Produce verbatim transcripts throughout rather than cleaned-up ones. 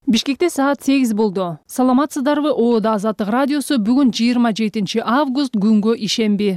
Бишкекте саат сегиз болду. Саламатсыздарбы? Оода Азаттык радиосу бүгүн жыйырма жетинчи август күнгө ишемби.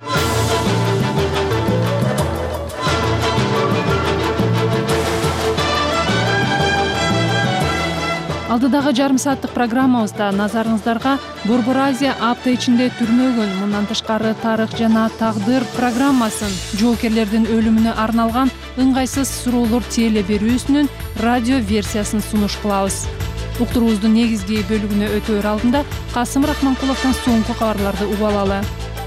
Алдыдагы жарым сааттык программабызда назарыңыздарга Борбор Азия апта ичинде түрмөгөн, мындан тышкары тарых жана тагдыр программасын, жоокерлердин өлүмүнө арналган ыңгайсыз суроолор теле берүүсүнүн радио версиясын сунуш кылабыз. Уктуруубуздун негизги бөлүгүнө өтөөр алдында Касым Рахманкуловдон соңку кабарларды угуп алалы.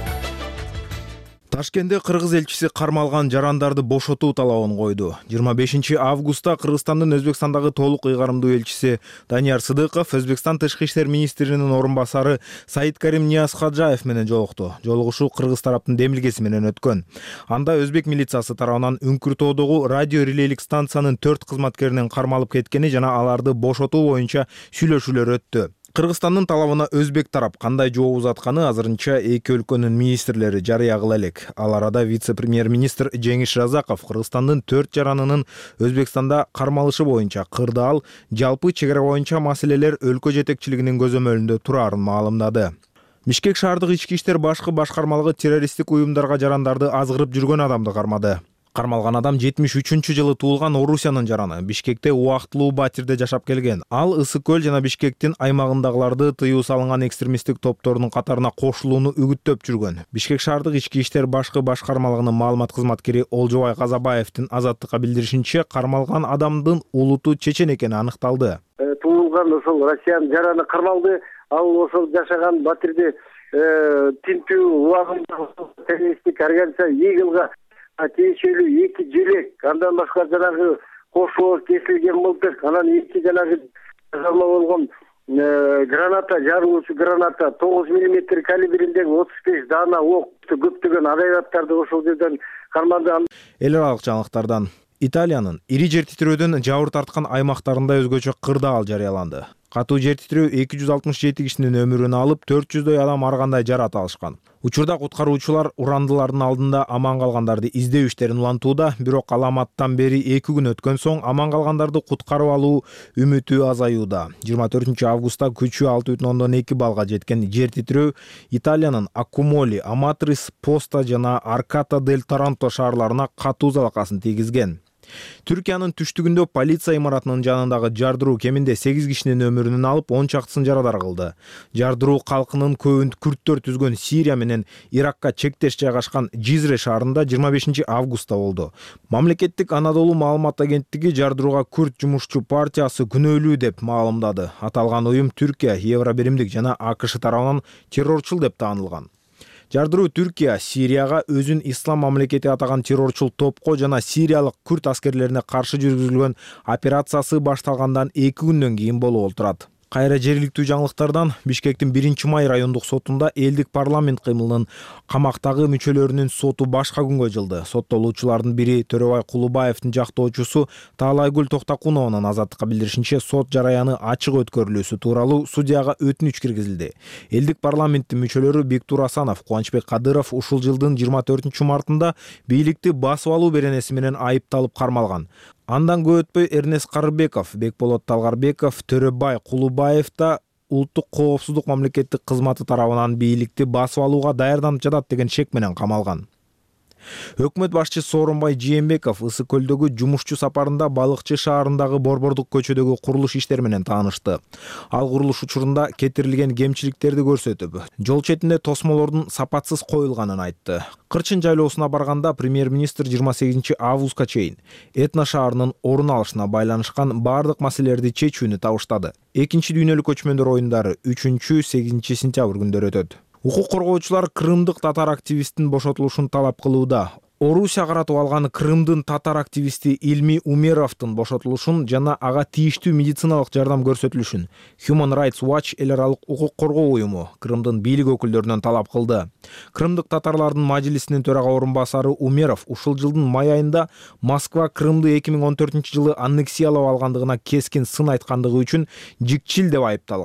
Ташкентте Кыргыз элчиси кармалган жарандарды бошотуу талабын койду. жыйырма бешинчи августта Кыргызстандын Өзбекстандагы толук ыйгарымдуу элчиси Данияр Сыдыков Өзбекстан тышкы иштер министринин орун басары Саидкарим Ниязхаджаев менен жолукту. Жолугушуу кыргыз тараптын демилгеси менен өткөн. Анда өзбек милициясы тарабынан Үңкүртоодогу радио релейлик станциянын төрт кызматкеринин кармалып кеткени жана аларды бошотуу боюнча сүйлөшүүлөр өттү. Кыргызстандын талабына өзбек тарап кандай жооп узатканы азырынча эки өлкөнүн министрлери жарыя кыла элек. Ал арада вице-премьер-министр Жеңиш Разаков Кыргызстандын төрт жаранынын Өзбекстанда кармалышы боюнча кырдаал, жалпы чегара боюнча маселелер өлкө жетекчилигинин көзөмөлүндө турарын маалымдады. Бишкек шаардык ички иштер башкы башкармалыгы террористтик уюмдарга жарандарды азгырып жүргөн адамды кармады. Кармалган адам жетимиш үчүнчү жылы туулган Орусиянын жараны. Бишкекте убактылуу батирде жашап келген. Ал Ысык көл жана Бишкектин аймагындагыларды тыюу салынган экстремисттик топтордун катарына кошулууну үгүттөп жүргөн. Бишкек шаардык ички иштер башкы башкармалыгынын маалымат кызматкери Олжобай Казабаевдин Азаттыкка билдиришинче, кармалган адамдын улуту чечен экени аныкталды. Туулган ошол Россиянын жараны кармалды. Ал ошол жашаган батирде тинтүү убагында террористтик организация Игилга тиешелүү эки желек, андан башка жанагы кошоо кесилген мылтык, анан эки жанагы жазалма болгон граната, жарылуучу граната, тогуз миллиметр калибриндеги отуз беш даана ок, көптөгөн агрегаттарды ошол жерден карманды. Эл аралык жаңылыктардан Италиянын ири жер титирөөдөн жабыр тарткан аймактарында өзгөчө кырдаал жарыяланды. Катуу жер титирөө эки жүз алтымыш жети кишинин өмүрүн алып, төрт жүздөй адам ар кандай жарат алышкан. Учурда куткаруучулар урандылардын алдында аман калгандарды издөө иштерин улантууда, бирок аламаттан бери эки күн өткөн соң аман калгандарды куткарып алуу үмүтү азаюуда. жыйырма төртүнчү августта күчү алты бүтүн ондон эки балга жеткен жер титирөө Италиянын Аккумоли, Аматрис, Поста жана Арката дель Таранто шаарларына катуу залакасын тийгизген. Түркиянын түштүгүндө полиция имаратынын жанындагы жардыруу кеминде сегиз кишинин өмүрүн алып, он чактысын жарадар кылды. Жардыруу калкынын көбүн күрттөр түзгөн Сирия менен Иракка чектеш жайгашкан Жизре шаарында жыйырма бешинчи августта болду. Мамлекеттик Анадолу маалымат агенттиги жардырууга күрт жумушчу партиясы күнөөлүү деп маалымдады. Аталган уюм Түркия, Евробиримдик жана АКШ тарабынан террорчул деп таанылган. Жардыруу Түркия Сирияга өзүн ислам мамлекети атаган террорчул топко жана сириялык күрт аскерлерине каршы жүргүзүлгөн операциясы башталгандан эки күндөн кийин болуп отурат. Кайра жергиликтүү жаңылыктардан Бишкектин биринчи май райондук сотунда элдик парламент кыймылынын камактагы мүчөлөрүнүн соту башка күнгө жылды. Соттолуучулардын бири Төрөбай Кулубаевдин жактоочусу Таалайгүл Токтакунованын Азаттыкка билдиришинче, сот жараяны ачык өткөрүлүүсү тууралуу судьяга өтүнүч киргизилди. Элдик парламенттин мүчөлөрү Бектур Асанов, Кубанычбек Кадыров ушул жылдын жыйырма төртүнчү мартында бийликти басып алуу беренеси менен айыпталып кармалган. Андан көп өтпөй Эрнест Карыбеков, Бекболот Талгарбеков, Төрөбай Кулубаев да улуттук коопсуздук мамлекеттик кызматы тарабынан бийликти басып алууга даярданып жатат деген шек менен камалган. Өкмөт башчысы Сооронбай Жээнбеков Ысык көлдөгү жумушчу сапарында Балыкчы шаарындагы Борбордук көчөдөгү курулуш иштери менен таанышты. Ал курулуш учурунда кетирилген кемчиликтерди көрсөтүп, жол четинде тосмолордун сапатсыз коюлганын айтты. Кырчын жайлоосуна барганда премьер-министр жыйырма сегизинчи августка чейин Этно шаарынын орун алышына байланышкан бардык маселелерди чечүүнү табыштады. Экинчи дүйнөлүк көчмөндөр оюндары үчүнчү сегизинчи сентябрь күндөрү өтөт. Укук коргоочулар крымдык татар активисттин бошотулушун талап кылууда. Орусия каратып алган Крымдын татар активисти Илми Умеровдун бошотулушун жана ага тийиштүү медициналык жардам көрсөтүлүшүн Human Rights Watch эл аралык укук коргоо уюму Крымдын бийлик өкүлдөрүнөн талап кылды. Крымдык татарлардын мажлисинин төрага орун басары Умеров ушул жылдын май айында Москва Крымды эки миң он төртүнчү жылы аннексиялап алгандыгына кескин сын айткандыгы үчүн жикчил деп айыпталган.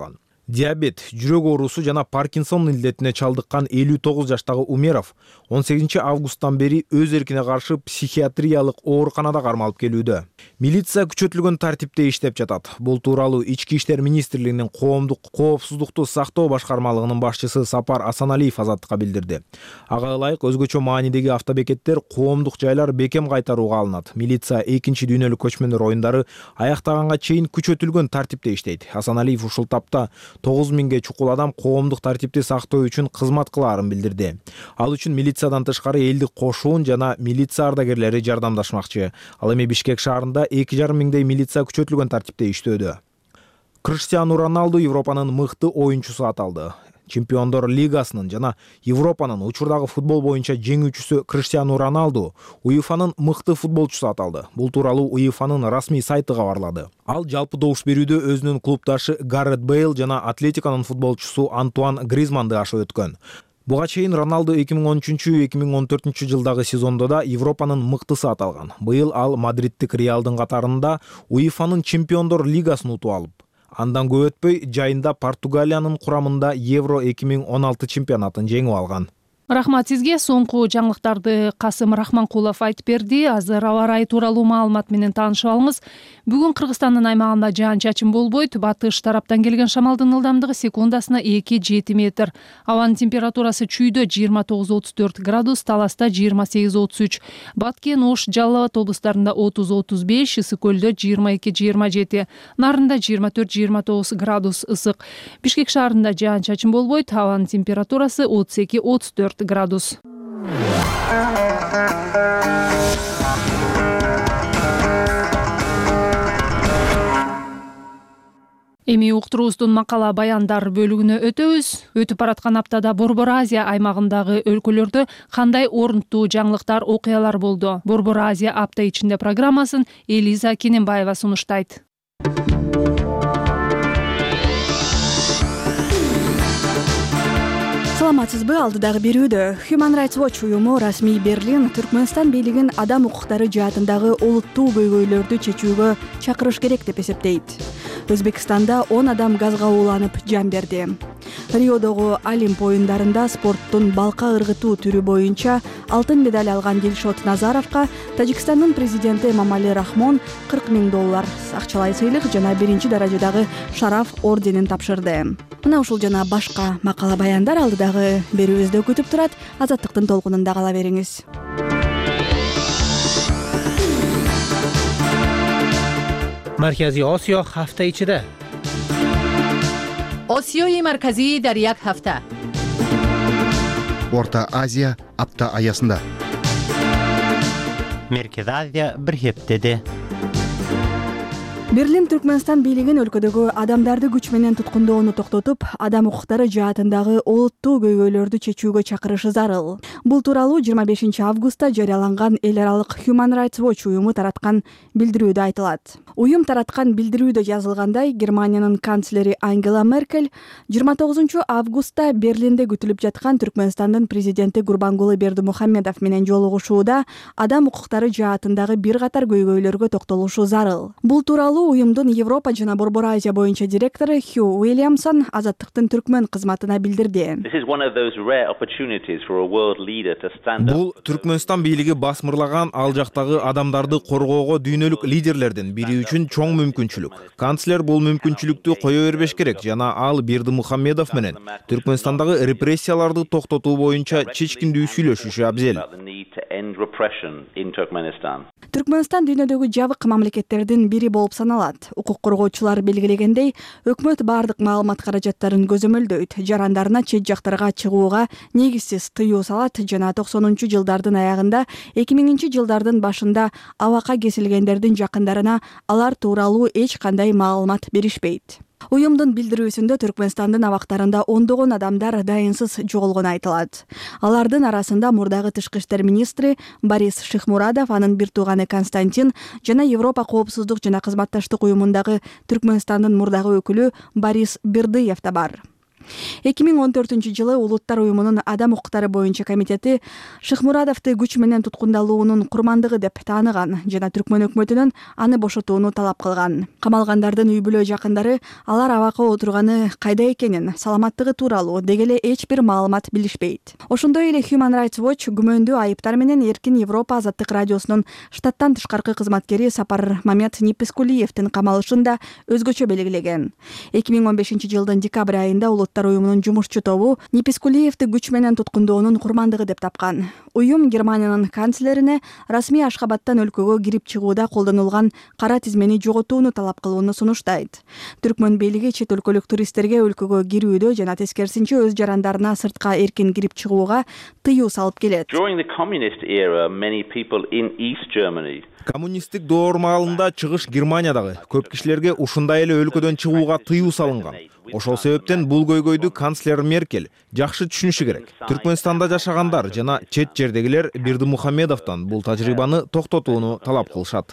Диабет, жүрөк оорусу жана Паркинсон илдетине чалдыккан элүү тогуз жаштагы Умеров он сегизинчи августтан бери өз эркине каршы психиатриялык ооруканада кармалып келүүдө. Милиция күчөтүлгөн тартипте иштеп жатат. Бул тууралуу Ички иштер министрлигинин коомдук коопсуздукту сактоо башкармалыгынын башчысы Сапар Асаналиев Азаттыкка билдирди. Ага ылайык өзгөчө маанидеги автобекеттер коомдук жайлар бекем кайтарууга алынат. Милиция экинчи дүйнөлүк көчмөндөр оюндары аяктаганга чейин күчөтүлгөн тартипте иштейт. Асаналиев ушул тапта тогуз миңге чукул адам коомдук тартипти сактоо үчүн кызмат кылаарын билдирди. Ал үчүн милициядан тышкары элдик кошуун жана милиция ардагерлери жардамдашмакчы. Ал эми Бишкек шаарында эки жарым миңдей милиция күчөтүлгөн тартипте иштөөдө. Криштиану Роналду Европанын мыкты оюнчусу аталды. Чемпиондор лигасынын жана Европанын учурдагы футбол боюнча жеңүүчүсү Криштиану Роналду УЕФАнын мыкты футболчусу аталды. Бул тууралуу УЕФАнын расмий сайты кабарлады. Ал жалпы добуш берүүдө өзүнүн клубдашы Гаррет Бейл жана Атлетиканын футболчусу Антуан Гризманды ашып өткөн. Буга чейин Роналду эки миң он үчүнчү эки миң он төртүнчү жылдагы сезондо да Европанын мыктысы аталган. Быйыл ал Мадридтик Реалдын катарында УЕФАнын Чемпиондор лигасын утуп алып, андан көп өтпөй жайында Португалиянын курамында Евро эки миң он алты чемпионатын жеңип алган. Рахмат сизге. Соңку жаңылыктарды Касым Рахманкулов айтып берди. Азыр аба ырайы тууралуу маалымат менен таанышып алыңыз. Бүгүн Кыргызстандын аймагында жаан-чачын болбойт. Батыш тараптан келген шамалдын ылдамдыгы секундасына эки жети метр. Абанын температурасы чүйдө жыйырма тогуз отуз төрт градус, Таласта жыйырма сегиз отуз үч, Баткен, Ош, Жалал Абад облустарында отуз отуз беш, Ысык Көлдө жыйырма эки жыйырма жети, Нарында жыйырма төрт жыйырма тогуз градус ысык. Бишкек шаарында жаан-чачын болбойт. Абанын температурасы отуз эки отуз төрт градус. Эми уктуруубуздун макала баяндар бөлүгүнө өтөбүз. Өтүп бараткан аптада Борбор Азия аймагындагы өлкөлөрдө кандай орунттуу жаңылыктар, окуялар болду? Борбор Азия апта ичинде программасын Элиза Кененбаева сунуштайт. Саламатсызбы? Алдыдагы берүүдө Human Rights Watch уюму расмий Берлин Түркмөнстан бийлигин адам укуктары жаатындагы олуттуу көйгөйлөрдү чечүүгө чакырыш керек деп эсептейт. Өзбекстанда он адам газга ууланып жан берди. Риодогу Олимп оюндарында спорттун балка ыргытуу түрү боюнча алтын медаль алган Дилшот Назаровго Тажикстандын президенти Эмомали Рахмон кырк миң доллар акчалай сыйлык жана биринчи даражадагы шараф орденин тапшырды. Мына ушул жана башка макала баяндар алдыдагы берүүбүздө күтүп турат. Азаттыктын толкунунда кала бериңиз. Маркази Осиё ҳафта ичида. Осиёи марказӣ дар як ҳафта. Орта Азия апта аясында. Меркези Азия бир хептеде. Берлин Түркмөнстан бийлигин өлкөдөгү адамдарды күч менен туткундоону токтотуп, адам укуктары жаатындагы олуттуу көйгөйлөрдү чечүүгө чакырышы зарыл. Бул тууралуу жыйырма бешинчи августта жарыяланган эл аралык Human Rights Watch уюму тараткан билдирүүдө айтылат. Уюм тараткан билдирүүдө жазылгандай, Германиянын канцлери Ангела Меркель жыйырма тогузунчу августта Берлинде күтүлүп жаткан Түркмөнстандын президенти Гурбангулы Бердимухамедов менен жолугушууда адам укуктары жаатындагы бир катар көйгөйлөргө токтолушу зарыл. Бул тууралуу уюмдун Европа жана Борбор Азия боюнча директору Хью Уильямсон Азаттыктын түркмөн кызматына билдирди. Бул Түркмөнстан бийлиги басмырлаган ал жактагы адамдарды коргоого дүйнөлүк лидерлердин бири үчүн чоң мүмкүнчүлүк. Канцлер бул мүмкүнчүлүктү кое бербеш керек жана ал Бердимухамедов менен Түркмөнстандагы репрессияларды токтотуу боюнча чечкиндүү сүйлөшүшү абзел. Түркмөнстан дүйнөдөгү жабык мамлекеттердин бири болуп саналат. Укук коргоочулар белгилегендей, өкмөт бардык маалымат каражаттарын көзөмөлдөйт, жарандарына чет жактарга чыгууга негизсиз тыюу салат жана токсонунчу жылдардын аягында, эки миңинчи жылдардын башында абакка кесилгендердин жакындарына алар тууралуу эч кандай маалымат беришпейт. Уюмдун билдирүүсүндө Түркмөнстандын абактарында ондогон адамдар дайынсыз жоголгону айтылат. Алардын арасында мурдагы тышкы иштер министри Борис Шихмурадов, анын бир тууганы Константин жана Европа коопсуздук жана кызматташтык уюмундагы Түркмөнстандын мурдагы өкүлү Борис Бердыев да бар. эки миң он төртүнчү жылы Улуттар уюмунун адам укуктары боюнча комитети Шыкмурадовду күч менен туткундалуунун курмандыгы деп тааныган жана Түркмөн өкмөтүнөн аны бошотууну талап кылган. Камалгандардын үй бүлө жакындары алар абакка отурганы кайда экенин, саламаттыгы тууралуу деги эле эч бир маалымат билишпейт. Ошондой эле Human Rights Watch күмөндүү айыптар менен Эркин Европа азаттык радиосунун штаттан тышкаркы кызматкери Сапар Мамет Нипискулиевдин камалышын да өзгөчө белгилеген. эки миң он бешинчи жылдын декабрь айында Улуттар уюмунун жумушчу тобу Нипискулиевди күч менен туткундоонун курмандыгы деп тапкан. Уюм Германиянын канцлерине расмий Ашхабадтан өлкөгө кирип чыгууда колдонулган кара тизмени жоготууну талап кылууну сунуштайт. Түркмөн бийлиги чет өлкөлүк туристтерге өлкөгө кирүүдө жана тескерисинче өз жарандарына сыртка эркин кирип чыгууга тыюу салып келет. Коммунисттик доор маалында чыгыш Германиядагы көп кишилерге ушундай эле өлкөдөн чыгууга тыюу салынган. Ошол себептен бул көйгөйдү канцлер Меркель жакшы түшүнүшү керек. Түркмөнстанда жашагандар жана чет жердегилер Бердимухамедовдон бул тажрыйбаны токтотууну талап кылышат.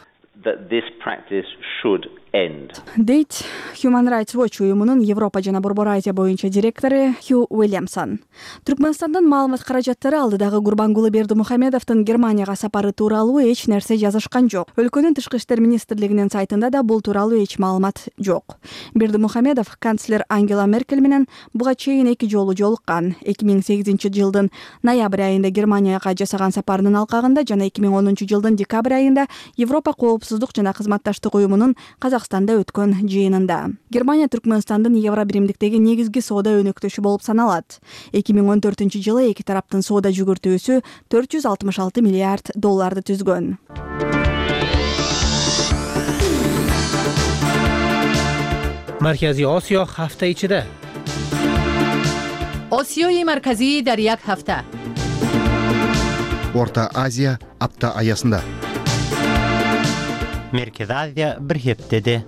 Дейт Human Rights Watch уюмунун Европа жана Борбор Азия боюнча директору Хью Уильямсон. Түркмөнстандын маалымат каражаттары алдыдагы Гурбангулы Бердимухамедовдун Германияга сапары тууралуу эч нерсе жазышкан жок. Өлкөнүн тышкы иштер министрлигинин сайтында да бул тууралуу эч маалымат жок. Бердимухамедов канцлер Ангела Меркель менен буга чейин эки жолу жолуккан. эки миң сегизинчи жылдын ноябрь айында Германияга жасаган сапарынын алкагында жана эки миң онунчу жылдын декабрь айында Европа коопсуздук жана кызматташтык уюмунун Казакстанда өткөн жыйынында. Германия Түркмөнстандын Евробиримдиктеги негизги соода өнөктөшү болуп саналат. эки миң он төртүнчү жылы эки тараптын соода жүгүртүүсү төрт жүз алтымыш алты миллиард долларды түзгөн. Markaziy Osiyo hafta ichida. Osiyoyi markaziy dar yak hafta. Орта Азия апта аясында. Merkezi Азия bir heftede.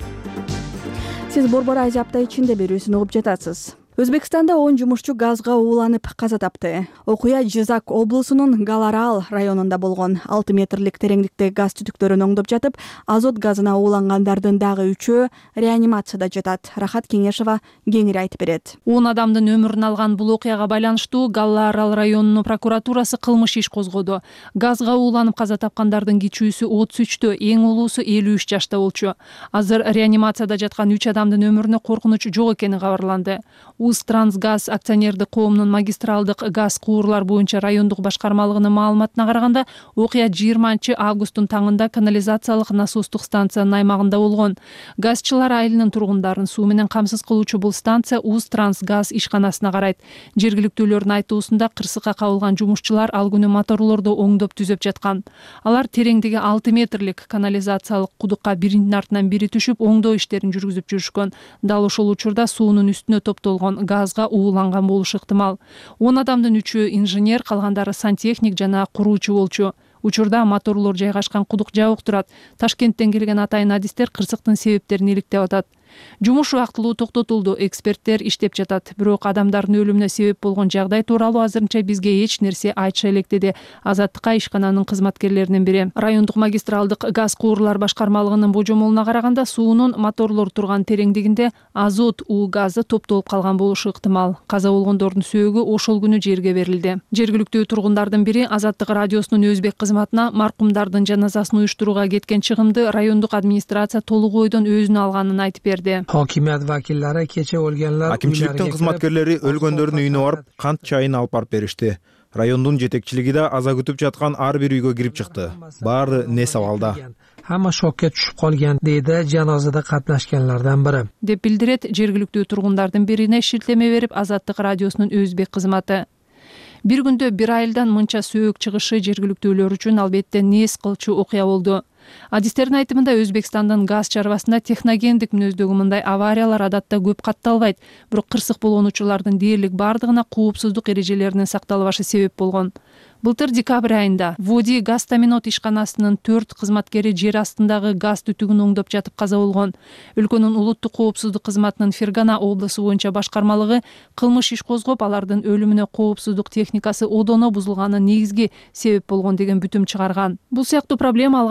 Сиз Борбор Азия апта ичинде берүүсүн угуп жатасыз. Өзбекстанда он жумушчу газга ууланып каза тапты. Окуя Жизак облусунун Галарал районунда болгон. алты метрлик тереңдиктеги газ түтүктөрүн оңдоп жатып, азот газына уулангандардын дагы үчөө реанимацияда жатат. Рахат Кеңешова кеңири айтып берет. он адамдын өмүрүн алган бул окуяга байланыштуу Галарал районунун прокуратурасы кылмыш иш козгоду. Газга ууланып каза тапкандардын кичүүсү отуз үчтө, эң улуусу элүү үч жашта болчу. Азыр реанимацияда жаткан үч адамдын өмүрүнө коркунуч жок экени кабарланды. Узтрансгаз акционердик коомунун магистралдык газ куурлар боюнча райондук башкармалыгынын маалыматына караганда, окуя жыйырманчы августтун таңында канализациялык насостук станциянын аймагында болгон. Газчылар айылынын тургундарын суу менен камсыз кылуучу бул станция Узтрансгаз ишканасына карайт. Жергиликтүүлөрдүн айтуусунда кырсыкка кабылган жумушчулар ал күнү моторлорду оңдоп түзөп жаткан. Алар тереңдиги алты метрлик канализациялык кудукка биринин артынан бири түшүп, оңдоо иштерин жүргүзүп жүрүшкөн. Дал ошол учурда суунун үстүнө топтолгон газга ууланган болушу ыктымал. он адамдын үчөө инженер, калгандары сантехник жана куруучу болчу. Учурда моторлор жайгашкан кудук жабык турат. Ташкенттен келген атайын адистер кырсыктын себептерин иликтеп атат. Жумуш убактылуу токтотулду, эксперттер иштеп жатат. Бирок адамдардын өлүмүнө себеп болгон жагдай тууралуу азырынча бизге эч нерсе айтыша элек, деди Азаттыкка ишкананын кызматкерлеринин бири. Райондук магистралдык газ куурлар башкармалыгынын божомолуна караганда, суунун моторлор турган тереңдигинде азот уу газы топтолуп калган болушу ыктымал. Каза болгондордун сөөгү ошол күнү жерге берилди. Жергиликтүү тургундардын бири Азаттык радиосунун өзбек кызматына маркумдардын жаназасын уюштурууга кеткен чыгымды райондук администрация толук ойдон өзүнө алганын айтып берди. Hokimiyat vakillari kecha o'lganlar Акимчиликтин кызматкерлери өлгөндөрдүн үйүнө барып, кант чайын алып барып беришти. Райондун жетекчилиги да аза күтүп жаткан ар бир үйгө кирип чыкты. Баары нес абалда. Hamma shokka tushib qolgan, deydi janozada qatnashganlardan biri. Деп билдирет жергиликтүү тургундардын бирине шилтеме берип Азаттык радиосунун өзбек кызматы. Бир күндө бир айылдан мынча сөөк чыгышы жергиликтүүлөр үчүн албетте нес кылчу окуя болду. Адистердин айтымында Өзбекстандын газ чарбасында техногендик мүнөздөгү мындай авариялар адатта көп катталбайт, бирок кырсык болгон учурлардын дээрлик бардыгына коопсуздук эрежелеринин сакталбашы себеп болгон. Былтыр декабрь айында Води газ таминот ишканасынын төрт кызматкери жер астындагы газ түтүгүн оңдоп жатып каза болгон. Өлкөнүн улуттук коопсуздук кызматынын Фергана облусу боюнча башкармалыгы кылмыш иш козгоп, алардын өлүмүнө коопсуздук техникасы одоно бузулганын негизги себеп болгон деген бүтүм чыгарган. Бул сыяктуу проблема алгачкы жолу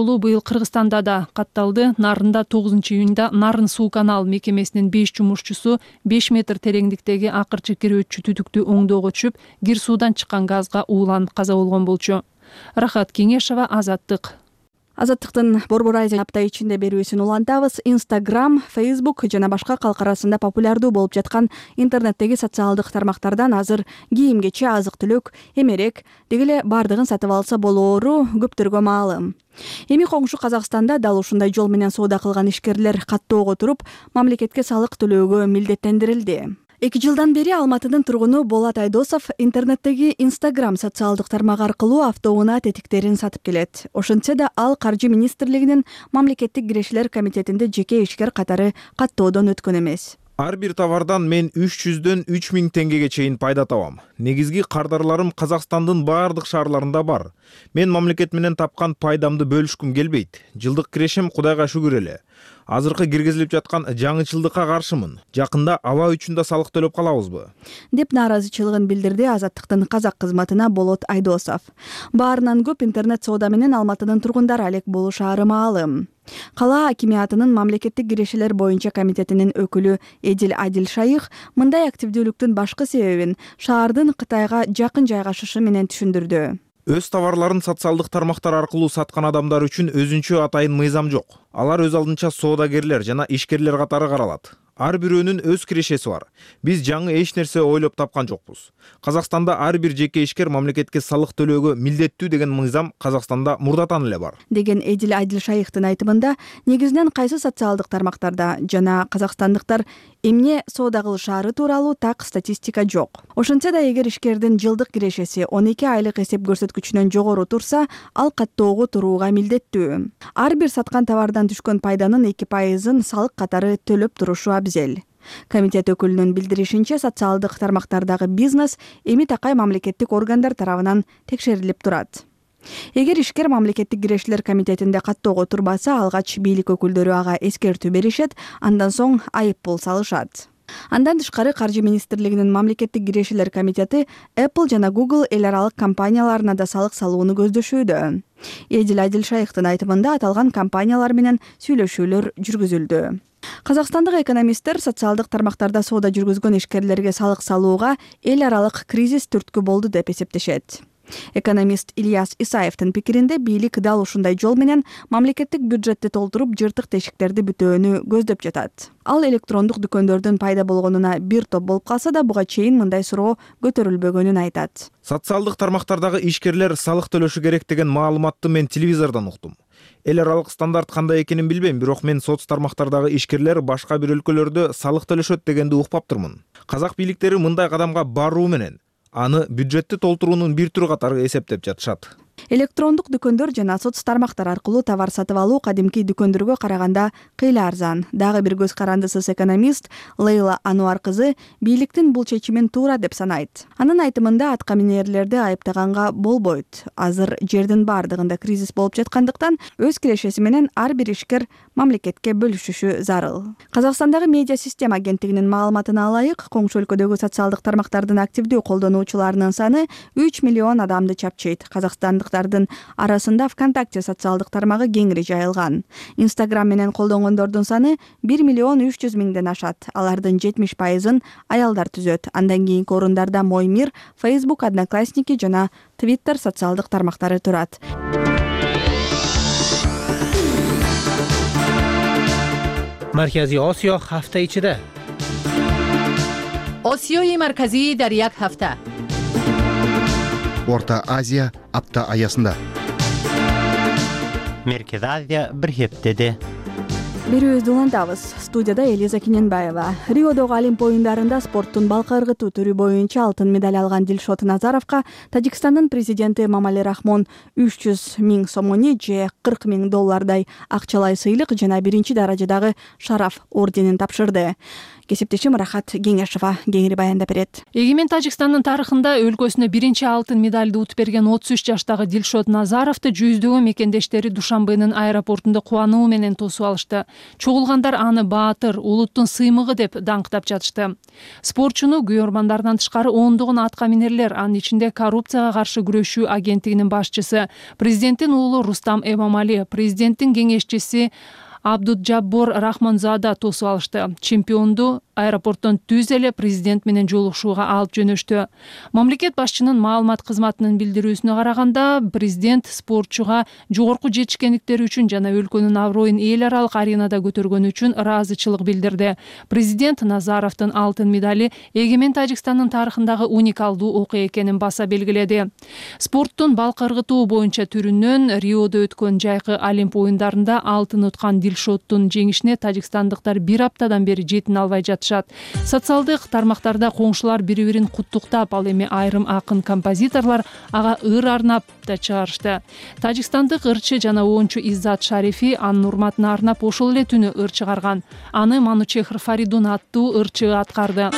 болуу быйыл Кыргызстанда да катталды. Нарында тогузунчу июнда Нарын суу канал мекемесинин беш жумушчусу беш метр тереңдиктеги акырчы кирөөчү түтүктү оңдоого түшүп, кир суудан чыккан газга ууланып каза болгон болчу. Рахат Кеңешова, Азаттык. Азаттыктын Борбор Азия апта ичинде берүүсүн улантабыз. Instagram, Facebook жана башка калк арасында популярдуу болуп жаткан интернеттеги социалдык тармактардан азыр кийим-кече, азык-түлүк, эмерек деги эле бардыгын сатып алса болоору көптөргө маалым. Эми коңшу Казакстанда дал ушундай жол менен соода кылган ишкерлер каттоого туруп, мамлекетке салык төлөөгө милдеттендирилди. Эки жылдан бери Алматынын тургуну Болот Айдосов интернеттеги Instagram социалдык тармак аркылуу автоунаа тетиктерин сатып келет. Ошентсе да ал Каржы министрлигинин мамлекеттик кирешелер комитетинде жеке ишкер катары каттоодон өткөн эмес. Ар бир товардан мен үч жүздөн үч миң теңгеге чейин пайда табам. Негизги кардарларым Казакстандын баардык шаарларында бар. Мен мамлекет менен тапкан пайдамды бөлүшкүм келбейт. Жылдык кирешим Кудайга шүгүр эле. Азыркы киргизилип жаткан жаңычылдыкка каршымын. Жакында аба үчүн да салык төлөп калабызбы? Деп нааразычылыгын билдирди Азаттыктын казак кызматына Болот Айдосов. Баарынан көп интернет соода менен Алматынын тургундары алек болушаары маалым. Кала акимиятынын мамлекеттик кирешелер боюнча комитетинин өкүлү Эдил Адил Шайых мындай активдүүлүктүн башкы себебин шаардын Кытайга жакын жайгашышы менен түшүндүрдү. Өз товарларын социалдык тармактар аркылуу саткан адамдар үчүн өзүнчө атайын мыйзам жок. Алар өз алдынча соодагерлер жана ишкерлер катары каралат. Ар бирөөнүн өз кирешеси бар. Биз жаңы эч нерсе ойлоп тапкан жокпуз. Казакстанда ар бир жеке ишкер мамлекетке салык төлөөгө милдеттүү деген мыйзам Казакстанда мурдатан эле бар. Деген Эдил Адил Шайыктын айтымында, негизинен кайсы социалдык тармактарда жана казакстандыктар эмне соода кылышаары тууралуу так статистика жок. Ошентсе да эгер ишкердин жылдык кирешеси он эки айлык эсеп көрсөткүчүнөн жогору турса, ал каттоого турууга милдеттүү. Ар бир саткан товардан түшкөн пайданын эки пайызын салык катары төлөп турушу абзел. Комитет өкүлүнүн билдиришинче, социалдык тармактардагы бизнес эми такай мамлекеттик органдар тарабынан текшерилип турат. Эгер ишкер мамлекеттик кирешелер комитетинде каттоого турбаса, алгач бийлик өкүлдөрү ага эскертүү беришет, андан соң айып пул салышат. Андан тышкары Каржы министрлигинин мамлекеттик кирешелер комитети Apple жана Google эл аралык компанияларына да салык салууну көздөшүүдө. Эдил Адил Шайыктын айтымында аталган компаниялар менен сүйлөшүүлөр жүргүзүлдү. Казакстандык экономисттер социалдык тармактарда соода жүргүзгөн ишкерлерге салык салууга эл аралык кризис түрткү болду деп эсептешет. Экономист Ильяс Исаевдин пикиринде, бийлик дал ушундай жол менен мамлекеттик бюджетти толтуруп, жыртык тешиктерди бүтөөнү көздөп жатат. Ал электрондук дүкөндөрдүн пайда болгонуна бир топ болуп калса да, буга чейин мындай суроо көтөрүлбөгөнүн айтат. Социалдык тармактардагы ишкерлер салык төлөшү керек деген маалыматты мен телевизордон уктум. Эл аралык стандарт кандай экенин билбейм, бирок мен соц тармактардагы ишкерлер башка бир өлкөлөрдө салык төлөшөт дегенди укпаптырмын. Казак бийликтери мындай кадамга баруу менен аны бюджетти толтуруунун бир түрү катары эсептеп жатышат. Электрондук дүкөндөр жана соц тармактар аркылуу товар сатып алуу кадимки дүкөндөргө караганда кыйла арзан. Дагы бир көз карандысыз экономист Лейла Ануар кызы бийликтин бул чечимин туура деп санайт. Анын айтымында, атка минерлерди айыптаганга болбойт. Азыр жердин бардыгында кризис болуп жаткандыктан, өз кирешеси менен ар бир ишкер мамлекетке бөлүшүшү зарыл. Казакстандагы медиа система агенттигинин маалыматына ылайык, коңшу өлкөдөгү социалдык тармактардын активдүү колдонуучуларынын саны үч миллион адамды чапчыйт. Казакстандыктар арасында ВКонтакте социалдык тармагы кеңири жайылган. Instagram менен колдонгондордун саны бир миллион үч жүз миңден ашат. Алардын жетимиш пайызын аялдар түзөт. Андан кийинки орундарда Моймир, Facebook, Одноклассники жана Twitter социалдык тармактары турат. Марказий Осиё ҳафта ичида. Осиёи марказӣ дар як ҳафта. Орта Азия апта аясында. Меркез Азия бир хептеде. Берүүбүздү улантабыз. Студияда Элиза Киненбаева. Риодогу Олимп оюндарында спорттун балка ыргытуу түрү боюнча алтын медаль алган Дилшот Назаровго Тажикстандын президенти Эмомали Рахмон үч жүз миң сомони же кырк миң доллардай акчалай сыйлык жана биринчи даражадагы шараф орденин тапшырды. кесиптешим Рахат Кеңешова кеңири баяндап берет. Эгемен Тажикстандын тарыхында өлкөсүнө биринчи алтын медалды утуп берген отуз үч жаштагы Дилшод Назаровду жүздөгөн мекендештери Душанбенин аэропортунда кубануу менен тосуп алышты. Чогулгандар аны баатыр, улуттун сыймыгы деп даңктап жатышты. Спортчуну күйөрмандарынан тышкары ондогон атка минерлер, анын ичинде коррупцияга каршы күрөшүү агенттигинин башчысы, президенттин уулу Рустам Эмомали, президенттин кеңешчиси Абдуджаббор Рахманзада тосуп алышты. Чемпионду аэропорттон түз эле президент менен жолугушууга алып жөнөштү. Мамлекет башчынын маалымат кызматынын билдирүүсүнө караганда, президент спортчуга жогорку жетишкендиктери үчүн жана өлкөнүн аброюн эл аралык аренада көтөргөнү үчүн ыраазычылык билдирди. Президент Назаровдун алтын медали Эгемен Тажикстандын тарыхындагы уникалдуу окуя экенин баса белгиледи. Спорттун балк ыргытуу боюнча түрүнөн Риодо өткөн жайкы Олимп оюндарында алтын уткан Дилшоддун жеңишине тажикстандыктар бир аптадан бери жетине албай жатышат. Социалдык тармактарда коңшулар бири-бирин куттуктап, ал эми айрым акын композиторлор ага ыр арнап да чыгарышты. Тажикстандык ырчы жана оончу Иззат Шарифи анын урматына арнап ошол эле түнү ыр чыгарган. Аны Манучехр Фаридун аттуу ырчы аткарды.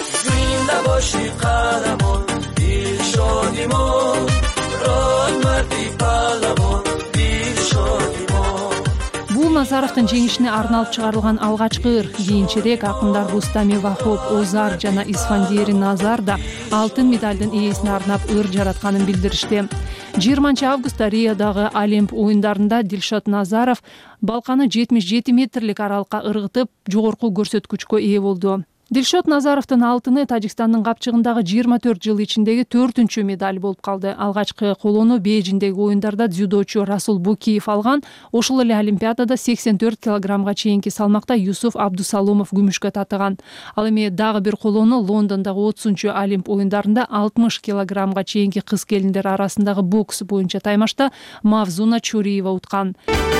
Бул Назаровдун жеңишине арналып чыгарылган алгачкы ыр. Кийинчерээк акындар Рустами Вахоп, Озар жана Исфандиери Назар да алтын медалдын ээсине арнап ыр жаратканын билдиришти. жыйырманчы августта Риодагы Олимп оюндарында Дилшод Назаров балканы жетимиш жети метрлик аралыкка ыргытып, жогорку көрсөткүчкө ээ болду. Дилшод Назаровдун алтыны Тажикстандын капчыгындагы жыйырма төрт жыл ичиндеги төртүнчү медаль болуп калды. Алгачкы колоону Бейжиңдеги оюндарда дзюдочу Расул Букиев алган. Ошол эле Олимпиадада сексен төрт килограммга чейинки салмакта Юсуф Абдусаломов күмүшкө татыган. Ал эми дагы бир колоону Лондондогу отузунчу Олимп оюндарында алтымыш килограммга чейинки кыз келиндер арасындагы бокс боюнча таймашта Мавзуна Чуриева уткан.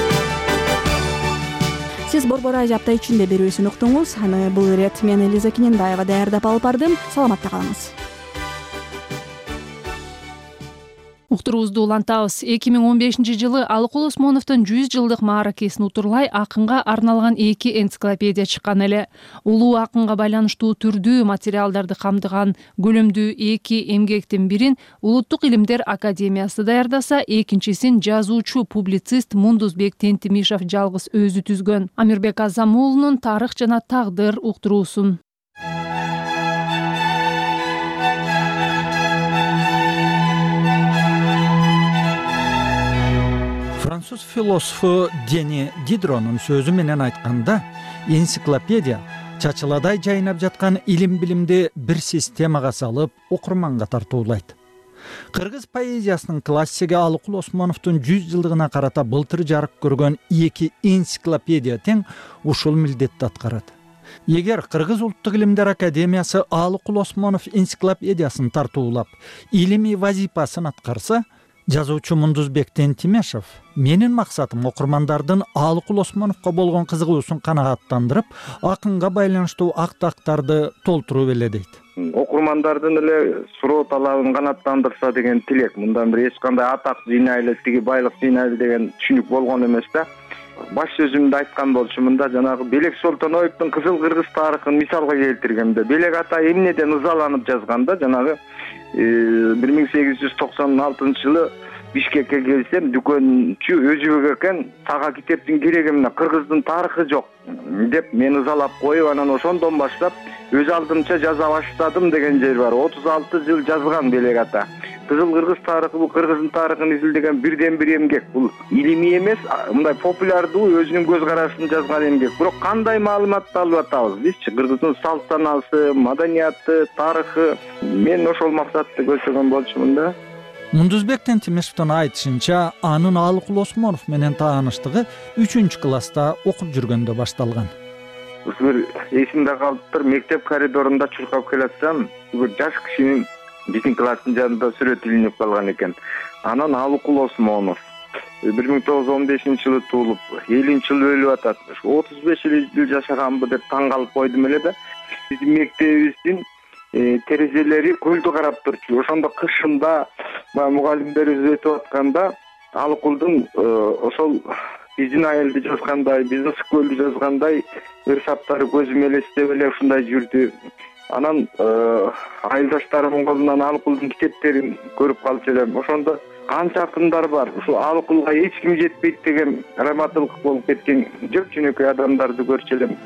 Сиз Борбор Азия апта ичинде берүүсүн уктуңуз. Аны бул ирет мен Элиза Кененбаева даярдап алып бардым. Саламатта калыңыз. Уктуруубузду улантабыз. эки миң он бешинчи жылы Алыкул Осмоновдун жүз жылдык мааракесин утурлай акынга арналган эки энциклопедия чыккан эле. Улуу акынга байланыштуу түрдүү материалдарды камтыган көлөмдүү эки эмгектин бирин Улуттук илимдер академиясы даярдаса, экинчисин жазуучу публицист Мундузбек Тентимишев жалгыз өзү түзгөн. Амирбек Азам уулунун Тарых жана тагдыр уктуруусун. Француз философу Дени Дидронун сөзү менен айтканда, энциклопедия чачыладай жайнап жаткан илим билимди бир системага салып, окурманга тартуулайт. Кыргыз поэзиясынын классиги Алыкул Осмоновдун жүз жылдыгына карата былтыр жарык көргөн эки энциклопедия тең ушул милдетти аткарат. Эгер Кыргыз улуттук илимдер академиясы Алыкул Осмонов энциклопедиясын тартуулап, илимий вазипасын аткарса, жазуучу Мундузбек Тентимишев менин максатым окурмандардын Алыкул Осмоновго болгон кызыгуусун канагаттандырып, акынга байланыштуу актактарды толтуруп эле дейт. Окурмандардын эле суроо талабын канааттандырса деген тилек. Мындан бир эч кандай атак жыйнайлы, тиги байлык жыйнайлы деген түшүнүк болгон эмес да. Баш сөзүмдө айткан болчумун,да жанагы Белек Солтоноевдун Кызыл Кыргыз тарыхын мисалга келтиргемде, Белек ата эмнеден ызаланып жазганда, жанагы бир миң сегиз жүз токсон алтынчы жылы Бишкекке келсем, дүкөнчү өзүбек экен, сага китептин кереги эмне, кыргыздын тарыхы жок деп мен ызалап коюп, анан ошондон баштап өз алдымча жаза баштадым деген жер бар. отуз алты жыл жазган Белек ата. Кызыл Кыргыз тарыхы бул кыргыздын тарыхын изилдеген бирден бир эмгек. Бул илимий эмес, мындай популярдуу өзүнүн көз карашын жазган эмгек. Бирок кандай маалыматты алып атабыз бизчи? Кыргыздын салт санасы, маданияты, тарыхы. Мен ошол максатты көздөгөн болчумун да. Мундузбек Тентимишевдин айтышынча, анын Алыкул Осмонов менен тааныштыгы үчүнчү класста окуп жүргөндө башталган. Бир эсимде калыптыр, мектеп коридорунда чуркап келатсам, бир жаш кишинин биздин класстын жанында сүрөтү илинип калган экен. Анан Алыкул Осмонов бир миң тогуз жүз он бешинчи жылы туулуп, элүүнчү жылы өлүп атат. отуз беш жыл жашаганбы деп таң калып койдум эле да. Биздин мектебибиздин терезелери көлдү карап турчу. Ошондо кышында мугалимдер өтүп атканда Алыкулдун ошол биздин айылды жазгандай, биздин ысык көлдү жазгандай ырсаптары көзүм элестеп эле ушундай жүрдү. Анан айылдаштарымдын колунан Алыкулдун китептерин көрүп калчу элем. Ошондо канча акындар бар, ушул Алыкулга эч ким жетпейт деген раматылык болуп кеткен жөп жөнөкөй адамдарды көрчү элем.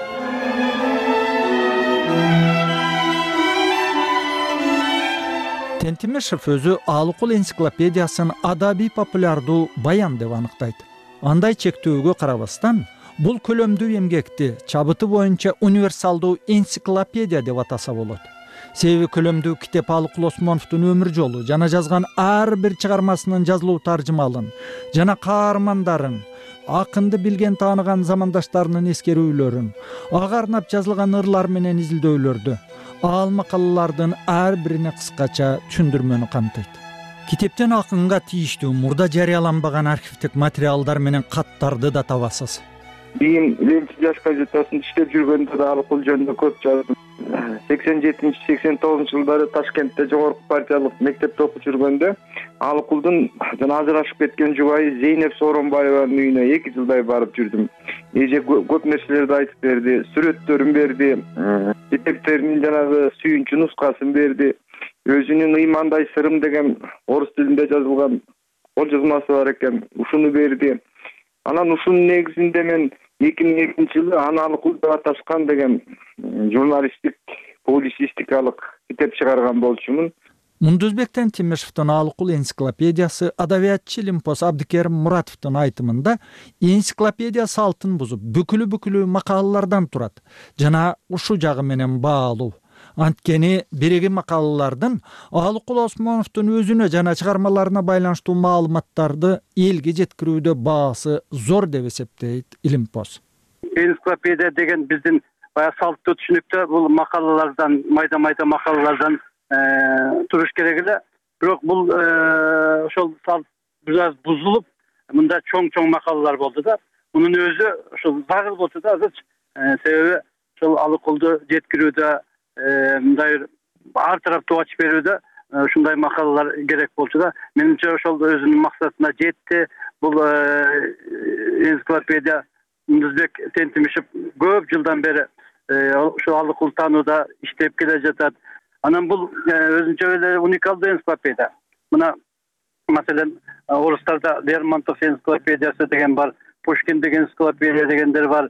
Тентимишев өзү Алыкул энциклопедиясын адабий популярдуу баян деп аныктайт. Андай чектөөгө карабастан, бул көлөмдүү эмгекти чабыты боюнча универсалдуу энциклопедия деп атаса болот. Себеби көлөмдүү китеп Алыкул Осмоновдун өмүр жолу жана жазган ар бир чыгармасынын жазылуу таржымалын жана каармандарын, акынды билген тааныган замандаштарынын эскерүүлөрүн, ага арнап жазылган ырлар менен изилдөөлөрдү, ал макалалардын ар бирине кыскача түшүндүрмөнү камтыйт. Китептен акынга тийиштүү мурда жарыяланбаган архивдик материалдар менен каттарды да табасыз. Бийим Ленчи жаш газетасында иштеп жүргөндө да Алыкул жөнүндө көп жаздым. сексен жетинчи сексен тогузунчу жылдары Ташкентте жогорку партиялык мектепте окуп жүргөндө Алыкулдун жана ажырашып кеткен жубайы Зейнеп Сооронбаеванын үйүнө эки жылдай барып жүрдүм. Эже көп нерселерди айтып берди, сүрөттөрүн берди, китептеринин жанагы сүйүнчү нускасын берди. Өзүнүн ыймандай сырым деген орус тилинде жазылган кол жазмасы бар экен, ушуну берди. Анан ушунун негизинде мен эки миң экинчи жылы аны Алыкул деп аташкан деген журналисттик, публицистикалык китеп чыгарган болчумун. Мундузбек Тентимишевдин Алыкул энциклопедиясы адабиятчы Илимпоз Абдикерим Муратовдун айтымында энциклопедия салтын бузуп, бүкүлү-бүкүлү макалалардан турат жана ушу жагы менен баалуу. Анткени биреги макалалардын Алыкул Осмоновдун өзүнө жана чыгармаларына байланыштуу маалыматтарды элге жеткирүүдө баасы зор деп эсептейт Илимпоз. Энциклопедия деген биздин баягы салттуу түшүнүктө бул макалалардан, майда-майда макалалардан туруш керек эле. Бирок бул ошол салт бир аз бузулуп, мында чоң-чоң макалалар болду да. Мунун өзү ошол загыл болчу да азырчы. Себеби ошол Алыкулду жеткирүүдө мындай ар тараптуу ачып берүүдө ушундай макалалар керек болчу да. Менимче ошол өзүнүн максатына жетти. Бул энциклопедия Мундузбек Тентимишев көп жылдан бери ошо Алыкул таанууда иштеп келе жатат. Анан бул өзүнчө эле уникалдуу энциклопедия. Мына маселен орустарда Лермонтов энциклопедиясы деген бар, Пушкиндин энциклопедия дегендер бар.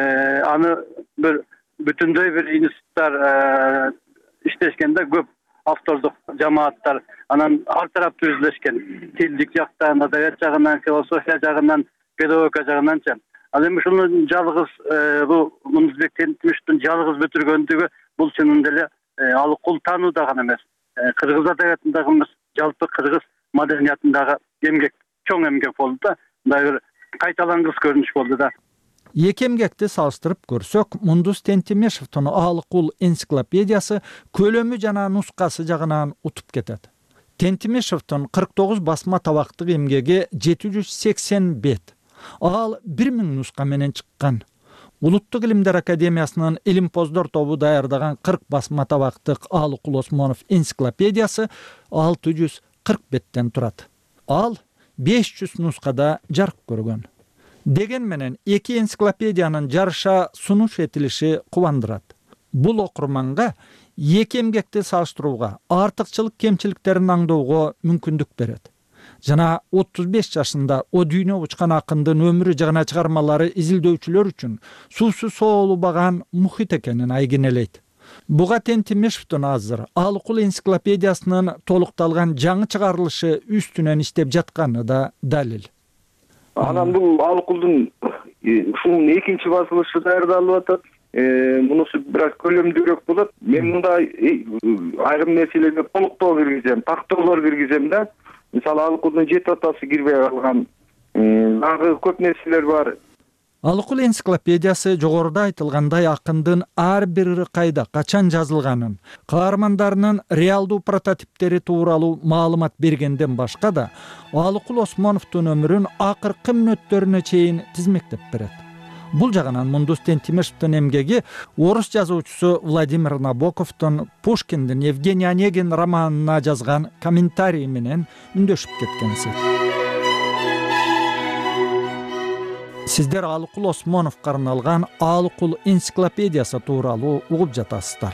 Аны бир бүтүндөй бир институттар иштешкенде көп автордук жамааттар анан ар тараптуу изилешкен. Тилдик жактан, адабият жагынан, философия жагынан, педагогика жагынанчы. Ал эми ушуну жалгыз бул Мундузбек Тентимишевдин жалгыз бүтүргөндүгү бул чынында эле Алыкул таанууда гана эмес, кыргыз адабиятындагы эмес, жалпы кыргыз маданиятындагы эмгек, чоң эмгек болду да. Мындай бир кайталангыс көрүнүш болду да. Эки эмгекти салыштырып көрсөк, Мундуз Тентимишевдин Алыкул энциклопедиясы көлөмү жана нускасы жагынан утуп кетет. Тентимишевдин кырк тогуз басма табактык эмгеги жети жүз сексен бет. Ал бир миң нуска менен чыккан. Улуттук илимдер академиясынын Илимпоздор тобу даярдаган кырк басма табактык Алыкул Осмонов энциклопедиясы алты жүз кырк беттен турат. Ал беш жүз нускада жарык көргөн. Деген менен эки энциклопедиянын жарыша сунуш этилиши кубандырат. Бул окурманга эки эмгекти салыштырууга, артыкчылык кемчиликтерин аңдоого мүмкүндүк берет. Жана отуз беш жашында о дүйнө учкан акындын өмүрү жана чыгармалары изилдөөчүлөр үчүн суусу соолубаган мухит экенин айгинелейт. Буга Тентимишевдин азыр Алыкул энциклопедиясынын толукталган жаңы чыгарылышы үстүнөн иштеп жатканы да далил. Анан бул Алыкулдун ушунун экинчи басылышы даярдалып атат. Мунусу бир аз көлөмдүүрөөк болот. Мен мында айрым нерселерге толуктоо киргизем, тактоолор киргизем да. Мисалы Алыкулдун жети атасы кирбей калган. Дагы көп нерселер бар. Алыкул энциклопедиясы жогоруда айтылгандай акындын ар бир кайда качан жазылганын, каармандарынын реалдуу прототиптери тууралуу маалымат бергенден башка да Алыкул Осмоновдун өмүрүн акыркы мүнөттөрүнө чейин тизмектеп берет. Бул жагынан Мундуз Тентимишевдин эмгеги орус жазуучусу Владимир Набоковдун Пушкиндин Евгений Онегин романына жазган комментарий менен үндөшүп кеткенси. Сиздер Алыкул Осмоновго арналган Алыкул энциклопедиясы тууралуу угуп жатасыздар.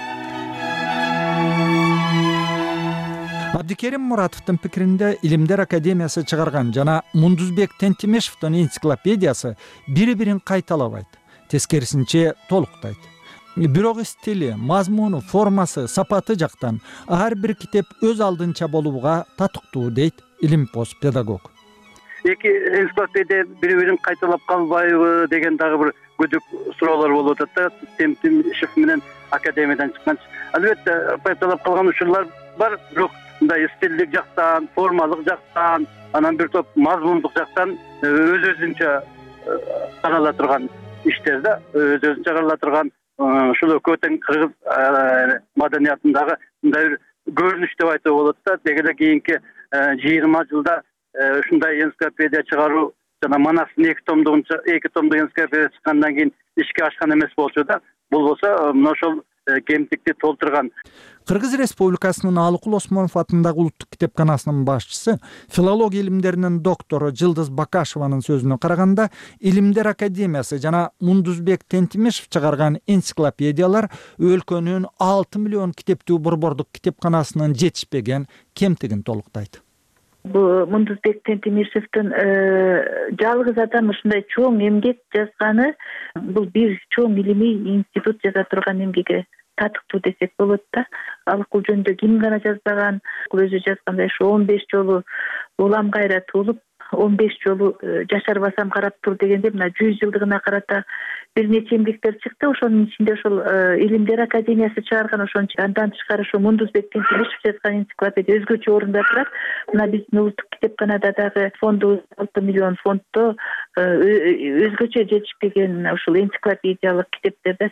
Абдикерим Муратовдун пикиринде Илимдер академиясы чыгарган жана Мундузбек Тентимешевдин энциклопедиясы бири-бирин кайталабайт, тескерисинче толуктайт. Бирок стили, мазмуну, формасы, сапаты жактан ар бир китеп өз алдынча болууга татыктуу дейт илимпоз педагог. Эки энциклопедия бири-бирин кайталап калбайбы деген дагы бир күдүк суроолор болуп атат да. Тентимешев менен академиядан чыккан. Албетте кайталап калган учурлар бар, бирок мындай стилдик жактан, формалык жактан, анан бир топ мазмундук жактан өз-өзүнчө карала турган иштер да, өз-өзүнчө карала турган ушул көтөн кыргыз маданиятындагы мындай бир көрүнүш деп айтууга болот да. Деги эле кийинки жыйырма жылда ушундай энциклопедия чыгаруу жана Манастын эки томдугунча эки томдук энциклопедия чыккандан кийин ишке ашкан эмес болчу да. Бул болсо мына ошол кемтикти толтурган. Кыргыз Республикасынын Алыкул Осмонов атындагы улуттук китепканасынын башчысы, филология илимдеринин доктору Жылдыз Бакашеванын сөзүнө караганда, Илимдер академиясы жана Мундузбек Тентимешев чыгарган энциклопедиялар өлкөнүн алты миллион китептүү борбордук китепканасынын жетишпеген кемтигин толуктайт. Бул Мундузбек Тентимешевдин жалгыз адам ушундай чоң эмгек жазганы, бул бир чоң илимий институт жаза турган эмгеги татыктуу десек болот да. Алыкул жөнүндө ким гана жазбаган, өзү жазгандай ушу он беш жолу улам кайра туулуп, он беш жолу жашарбасам карап тур дегенде мына жүз жылдыгына карата бир нече эмгектер чыкты. Ошонун ичинде ошол Илимдер академиясы чыгарган, ошончо андан тышкары ошо Мундузбек Тентимешев жазган энциклопедия өзгөчө орунда турат. Мына биздин улуттук китепканада дагы фонду алты миллион фондто өзгөчө жетишпеген ушул энциклопедиялык китептерди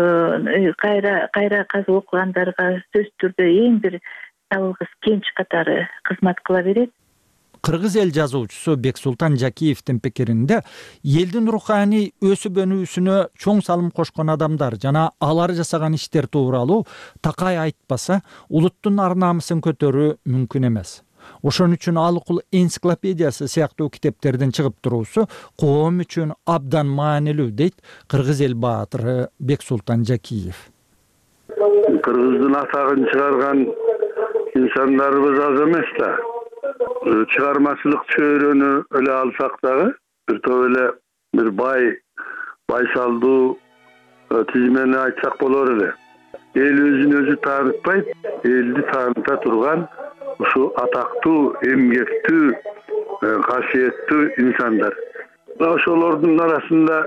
кайра кайра казып окугандарга сөзсүз түрдө эң бир жалгыз кенч катары кызмат кыла берет. Кыргыз эл жазуучусу Бексултан Жакиевдин пикиринде, элдин руханий өсүп өнүүсүнө чоң салым кошкон адамдар жана алар жасаган иштер тууралуу такай айтпаса, улуттун ар намысын көтөрүү мүмкүн эмес. Ошон үчүн Алыкул энциклопедиясы сыяктуу китептердин чыгып туруусу коом үчүн абдан маанилүү дейт Кыргыз эл баатыры Бексултан Жакиев. Кыргыздын атагын чыгарган инсандарыбыз аз эмес да. Чыгармачылык чөйрөнү эле алсак дагы бир топ эле бир бай байсалдуу тизмени айтсак болор эле. Эл өзүн өзү таанытпайт, элди тааныта турган ушу атактуу, эмгектүү, касиеттүү инсандар. Ошолордун арасында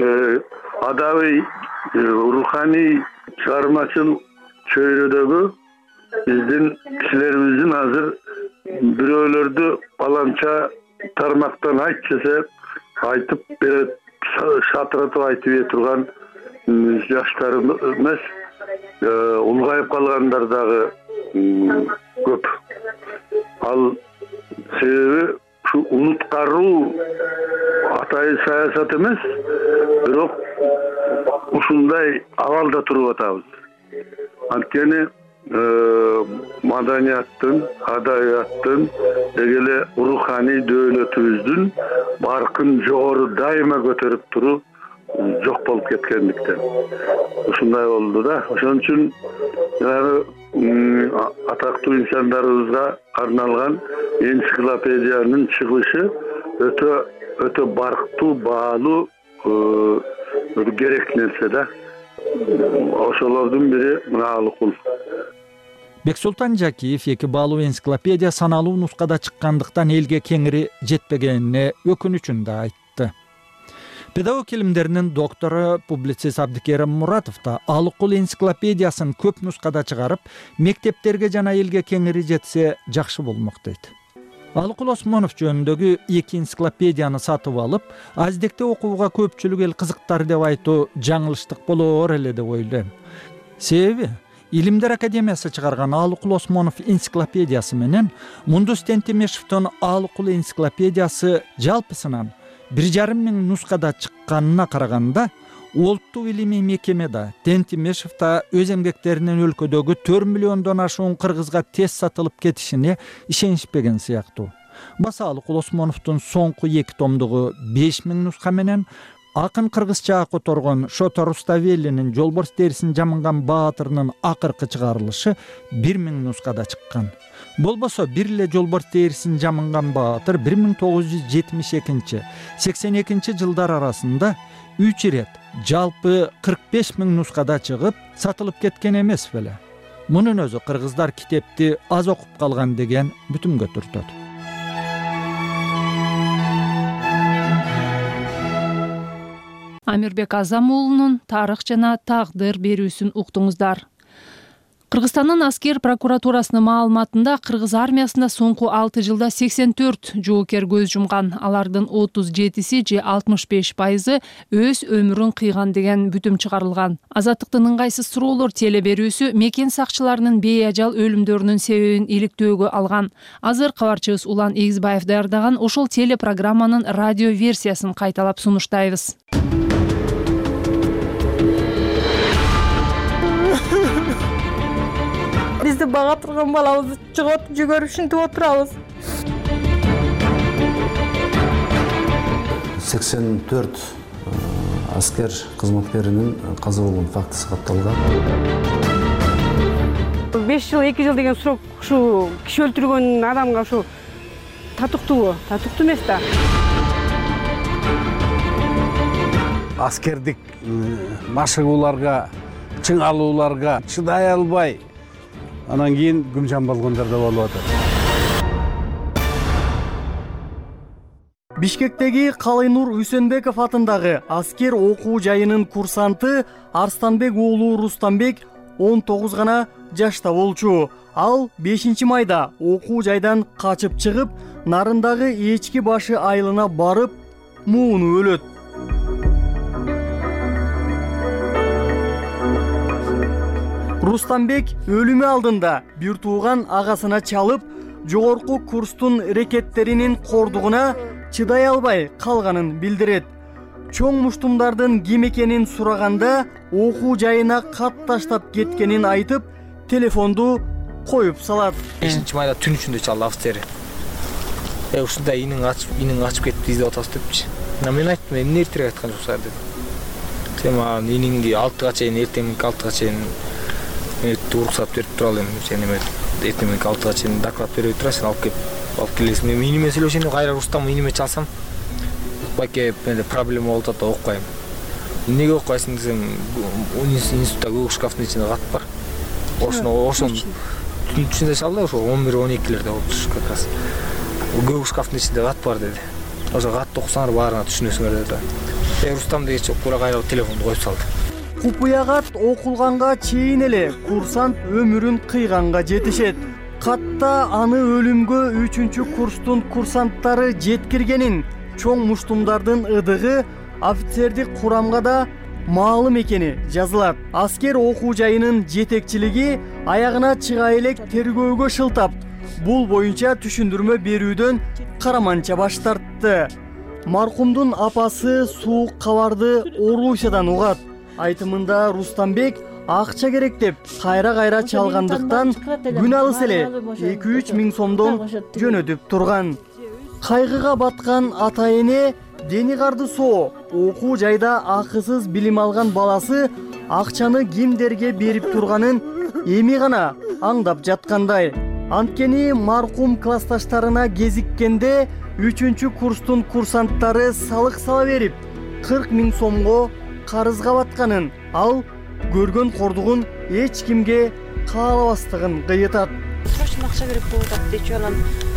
адабий, руханий, чыгармачыл чөйрөдөгү биздин кишилерибиздин азыр бирөөлөрдү баланча тармактан айт десе айтып берет, шатыратып айтып бере турган жаштар эмес, улгайып калгандар дагы көп. Ал себеби ушу унуткаруу атайын саясат эмес, бирок ушундай абалда туруп атабыз. Анткени маданияттын, адабияттын, деги эле руханий дөөлөтүбүздүн баркын жогору дайыма көтөрүп туруу жок болуп кеткендиктен. Ушундай болду да. Ошон үчүн атактуу инсандарыбызга арналган энциклопедиянын чыгышы өтө өтө барктуу, баалуу, керек нерсе да. Ошолордун бири мына Алыкул. Бексултан Жакиев эки баалуу энциклопедия саналуу нускада чыккандыктан элге кеңири жетпегенине өкүнүчүн да айтты. Педагог илимдеринин доктору, публицист Абдикерим Муратов да Алыкул энциклопедиясын көп нускада чыгарып, мектептерге жана элге кеңири жетсе жакшы болмок дейт. Алыкул Осмонов жөнүндөгү эки энциклопедияны сатып алып, аздекте окууга көпчүлүк эл кызыктар деп айтуу жаңылыштык болоор эле деп ойлойм. Себеби Илимдер академиясы чыгарган Алыкул Осмонов энциклопедиясы менен Мундуз Тентимешевдин Алыкул энциклопедиясы жалпысынан бир жарым миң нускада чыкканына караганда, улуттук илимий мекемеде Тентимешев да өз эмгектеринин өлкөдөгү төрт миллиондон ашуун кыргызга тез сатылып кетишине ишенишпеген сыяктуу. Басалык Улосмоновдун соңку эки томдугу беш миң нуска менен, акын кыргызча которгон Шото Руставеллинин Жолборс терисин жамынган баатырынын акыркы чыгарылышы бир миң нускада чыккан. Болбосо бир эле Жолборс терисин жамынган баатыр бир миң тогуз жүз жетимиш экинчи сексен экинчи жылдар арасында үч ирет жалпы кырк беш миң нускада чыгып сатылып кеткен эмес беле. Мунун өзү кыргыздар китепти аз окуп калган деген бүтүмгө түртөт. Амирбек Азам уулунун тарых жана тагдыр берүүсүн уктуңуздар. Кыргызстандын аскер прокуратурасынын маалыматында кыргыз армиясында соңку алты жылда сексен төрт жоокер көз жумган. Алардын отуз жетиси же алтымыш беш пайызы өз өмүрүн кыйган деген бүтүм чыгарылган. Азаттыктын ыңгайсыз суроолор теле берүүсү мекен сакчыларынын бейажал өлүмдөрүнүн себебин иликтөөгө алган. Азыр кабарчыбыз Улан Эгизбаев даярдаган ошол теле программанын радио версиясын кайталап сунуштайбыз. Бизди бага турган балабызды чыгып жүгөрүп ушинтип отурабыз. сексен төрт аскер кызматкеринин каза болгон фактысы катталган. беш жыл эки жыл деген срок ушу киши өлтүргөн адамга ушу татыктуу, татыктуу эмес да. Аскердик машыгууларга, чыңалууларга чыдай албай анан кийин күмжан болгондор да болуп атат. Бишкектеги Калайнур Үсөнбеков атындагы аскер окуу жайынын курсанты Арстанбек уулу Рустамбек он тогуз гана жашта болчу. Ал бешинчи майда окуу жайдан качып чыгып, Нарындагы Эчки башы айылына барып, мууну өлөт. Рустамбек өлүмү алдында бир тууган агасына чалып, жогорку курстун рекеттеринин кордугуна чыдай албай калганын билдирет. Чоң муштумдардын ким экенин сураганда окуу жайына кат таштап кеткенин айтып, телефонду коюп салат. бешинчи майда түн ичинде чалды офицер. Э ушундай иниң ачып, иниң ачып кетти издеп атабыз депчи. Мен айттым, эмне эртерээк айткан жоксуңар дедим. Сен мага иниңди алтыга чейин, эртеңки алтыга чейин уруксат берип туралы эми, сен эме эртеңки алтыга чейин доклад берип тура, сен алып кеп, алып келесиң. Мен иниме сүйлөшөм, кайра Рустам иниме чалсам, баке менде проблема болуп атат да окуйм. Эмнеге окуйсың десем, институтта көк шкафтын ичинде кат бар. Ошону ошон түн ичинде чалды, ошо он бир он экилерде болуптур как раз. Көк шкафтын ичинде кат бар деди. Ошо катты окусаңар баарына түшүнөсүңөр деди. Э Рустам дегенче кура кайра телефонду коюп салды. Купуягат окулганга чейин эле курсант өмүрүн кыйганга жетишет. Катта аны өлүмгө үчүнчү курстун курсанттары жеткиргенин, чоң муштумдардын ыдыгы офицердик курамга да маалым экени жазылат. Аскер окуу жайынын жетекчилиги аягына чыга элек тергөөгө шылтап, бул боюнча түшүндүрмө берүүдөн караманча баш тартты. Маркумдун апасы суук кабарды Орусиядан угат. Айтымында Рустамбек акча керек деп кайра-кайра чалгандыктан күн алыс эле эки үч миң сомдон жөнөтүп турган. Кайгыга баткан ата эне дени карды соо, окуу жайда акысыз билим алган баласы акчаны кимдерге берип турганын эми гана аңдап жаткандай. Анткени маркум классташтарына кезиккенде үчүнчү курстун курсанттары салык сала берип, кырк миң сомго карызга батканын, ал көргөн кордугун эч кимге каалабастыгын кыйытат. Срочно акча керек болуп атат дечи, анан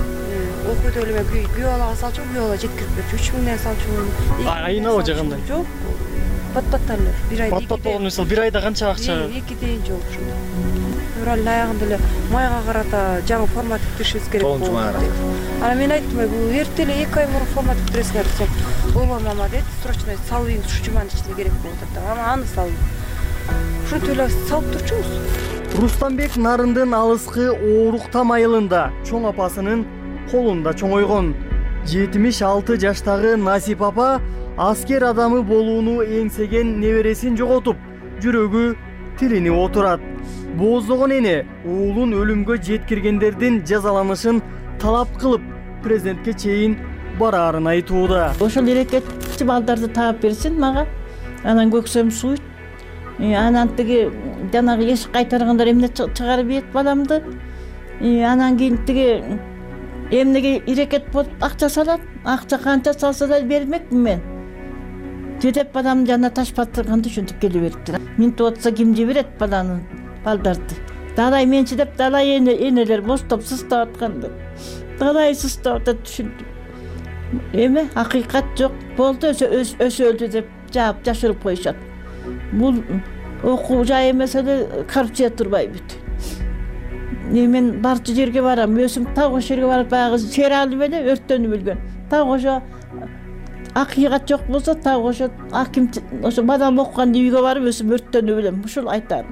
окуйт элеме күйөө балага салчу, күйөө бала жеткирип берчү, үч миңден салчу. Айына жагандай. Жок. Бат-баттарлар бир айда. Бат-бат болгон мисал бир айда канча акча? эки ден жок ушундай. Февралдын аягында эле майга карата жаңы форма тиктиришибиз керек болду. Анан мен айттым, бул эрте эле эки ай мурун форма тиктиресиңер десем, ооба мама деди, срочно салбайбыз, ушу жуманын ичинде керек болуп атат. Анан аны салдым. Ушинтип эле салып турчубуз. Рустамбек Нарындын алыскы Ооруктам айылында чоң апасынын колунда чоңойгон. жетимиш алты жаштагы Насип апа аскер адамы болууну эңсеген небересин жоготуп, жүрөгү тилинип отурат. Бооздогон эне уулун өлүмгө жеткиргендердин жазаланышын талап кылып, президентке чейин бараарын айтууда. Ошол эрекетчи балдарды таап берсин мага. Анан көксөм сууйт. Анан тиги жанагы эшик кайтаргандар эмне чыгарып ийет баламды. Анан кийин тиги эмнеге эрекет болуп акча салат. Акча канча салса да бермекмин мен. Жетеп баламдын жанына таш батырганды ушинтип келе бериптир. Минт отса ким жиберет баланы, балдарды. Далай менчи деп далай энелер бостоп сыстап атканды. Далай сыстап атат түшүндүм. Эме акыйкат жок болду, өсө өлдү деп жаап жашырып коюшат. Бул окуу жай эмес эле коррупция турбайбы. Мен барчы жерге барам, өзүм так ошол жерге барып баягы жер алып эле өрттөнүп өлгөн. Так ошо акыйкат жок болсо так ошо аким ошо балам окуган үйгө барып өзүм өрттөнүп өлөм. Ушул айтам.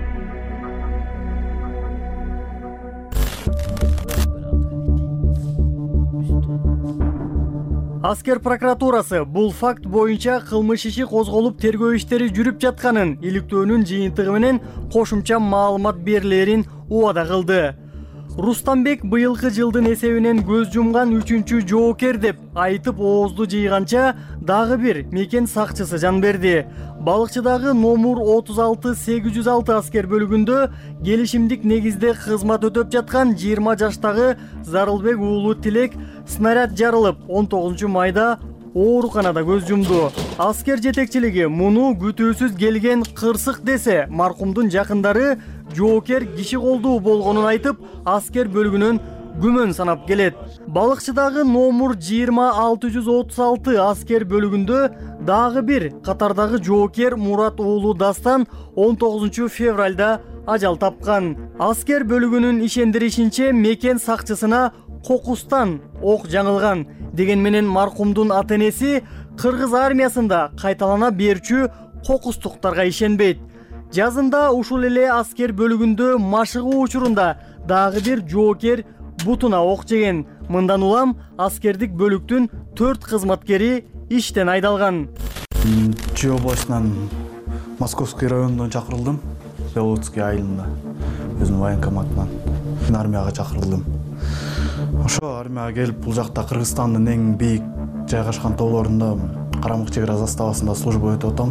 Аскер прокуратурасы бул факт боюнча кылмыш иши козголуп тергөө иштери жүрүп жатканын, иликтөөнүн жыйынтыгы менен кошумча маалымат берилерин убада кылды. Рустамбек быйылкы жылдын эсебинен көз жумган үчүнчү жоокер деп айтып оозду жыйганча дагы бир мекен сакчысы жан берди. Балыкчыдагы номер отуз алты сегиз жүз алты аскер бөлүгүндө келишимдик негизде кызмат өтөп жаткан жыйырма жаштагы Зарылбек уулу Тилек снаряд жарылып он тогузунчу майда ооруканада көз жумду. Аскер жетекчилиги муну күтүүсүз келген кырсык десе, маркумдун жакындары жоокер киши колдуу болгонун айтып, аскер бөлүгүнөн күмөн санап келет. Балыкчыдагы номер жыйырма алты жүз отуз алты аскер бөлүгүндө дагы бир катардагы жоокер Мурат уулу Дастан он тогузунчу февралда ажал тапкан. Аскер бөлүгүнүн ишендиришинче мекен сакчысына кокустан ок жаңылган. Деген менен маркумдун ата-энеси кыргыз армиясында кайталана берчү кокустуктарга ишенбейт. Жазында ушул эле аскер бөлүгүндө машыгуу учурунда дагы бир жоокер бутуна ок жеген. Мындан улам аскердик бөлүктүн төрт кызматкери иштен айдалган. Чүй областынан Московский районунан чакырылдым. Белорусский айылында өзүнүн военкоматынан армияга чакырылдым. Ошо армияга келип бул жакта Кыргызстандын эң бийик жайгашкан тоолорунда Карамык чек ара заставасында служба өтүп атам.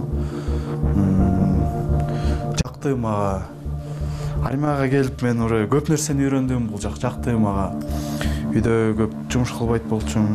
Жакты мага. Армияга келип мен уже көп нерсени үйрөндүм. Бул жак жакты мага. Үйдө көп жумуш кылбайт болчумун.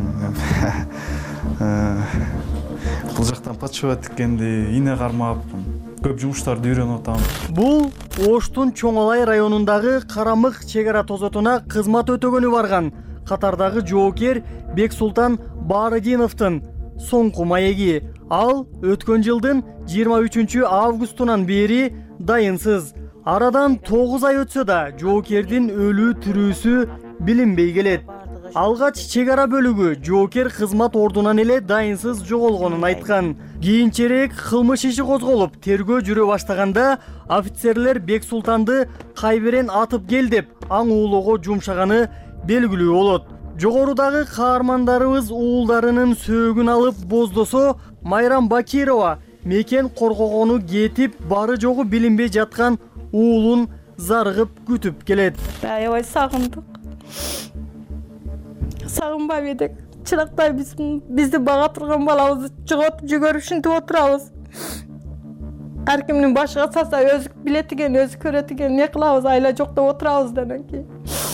Бул жактан подшивать эткенди, ийне кармап, көп жумуштарды үйрөнүп атам. Бул Оштун Чоңалай районундагы Карамык чек ара тозотуна кызмат өтөгөнү барган катардагы жоокер Бексултан Баарыдиновдун соңку маеги. Ал өткөн жылдын жыйырма үчүнчү августунан бери дайынсыз. Арадан тогуз ай өтсө да жоокердин өлүү тирүүсү билинбей келет. Алгач чек ара бөлүгү жоокер кызмат ордунан эле дайынсыз жоголгонун айткан. Кийинчерээк кылмыш иши козголуп тергөө жүрө баштаганда офицерлер Бексултанды кайберен атып кел деп аң уулоого жумшаганы белгилүү болот. Жогорудагы каармандарыбыз уулдарынын сөөгүн алып боздосо, Майрам Бакирова мекен коргогону кетип бары жогу билинбей жаткан уулун зарыгып күтүп келет. Аябай сагындык. Сагынбай элек. Чырактай биз бизди бага турган балабызды жоготуп жүгөрүп ушинтип отурабыз. Ар кимдин башыга салса өзү билет экен, өзү көрөт экен, эмне кылабыз, айла жок деп отурабыз анан кийин.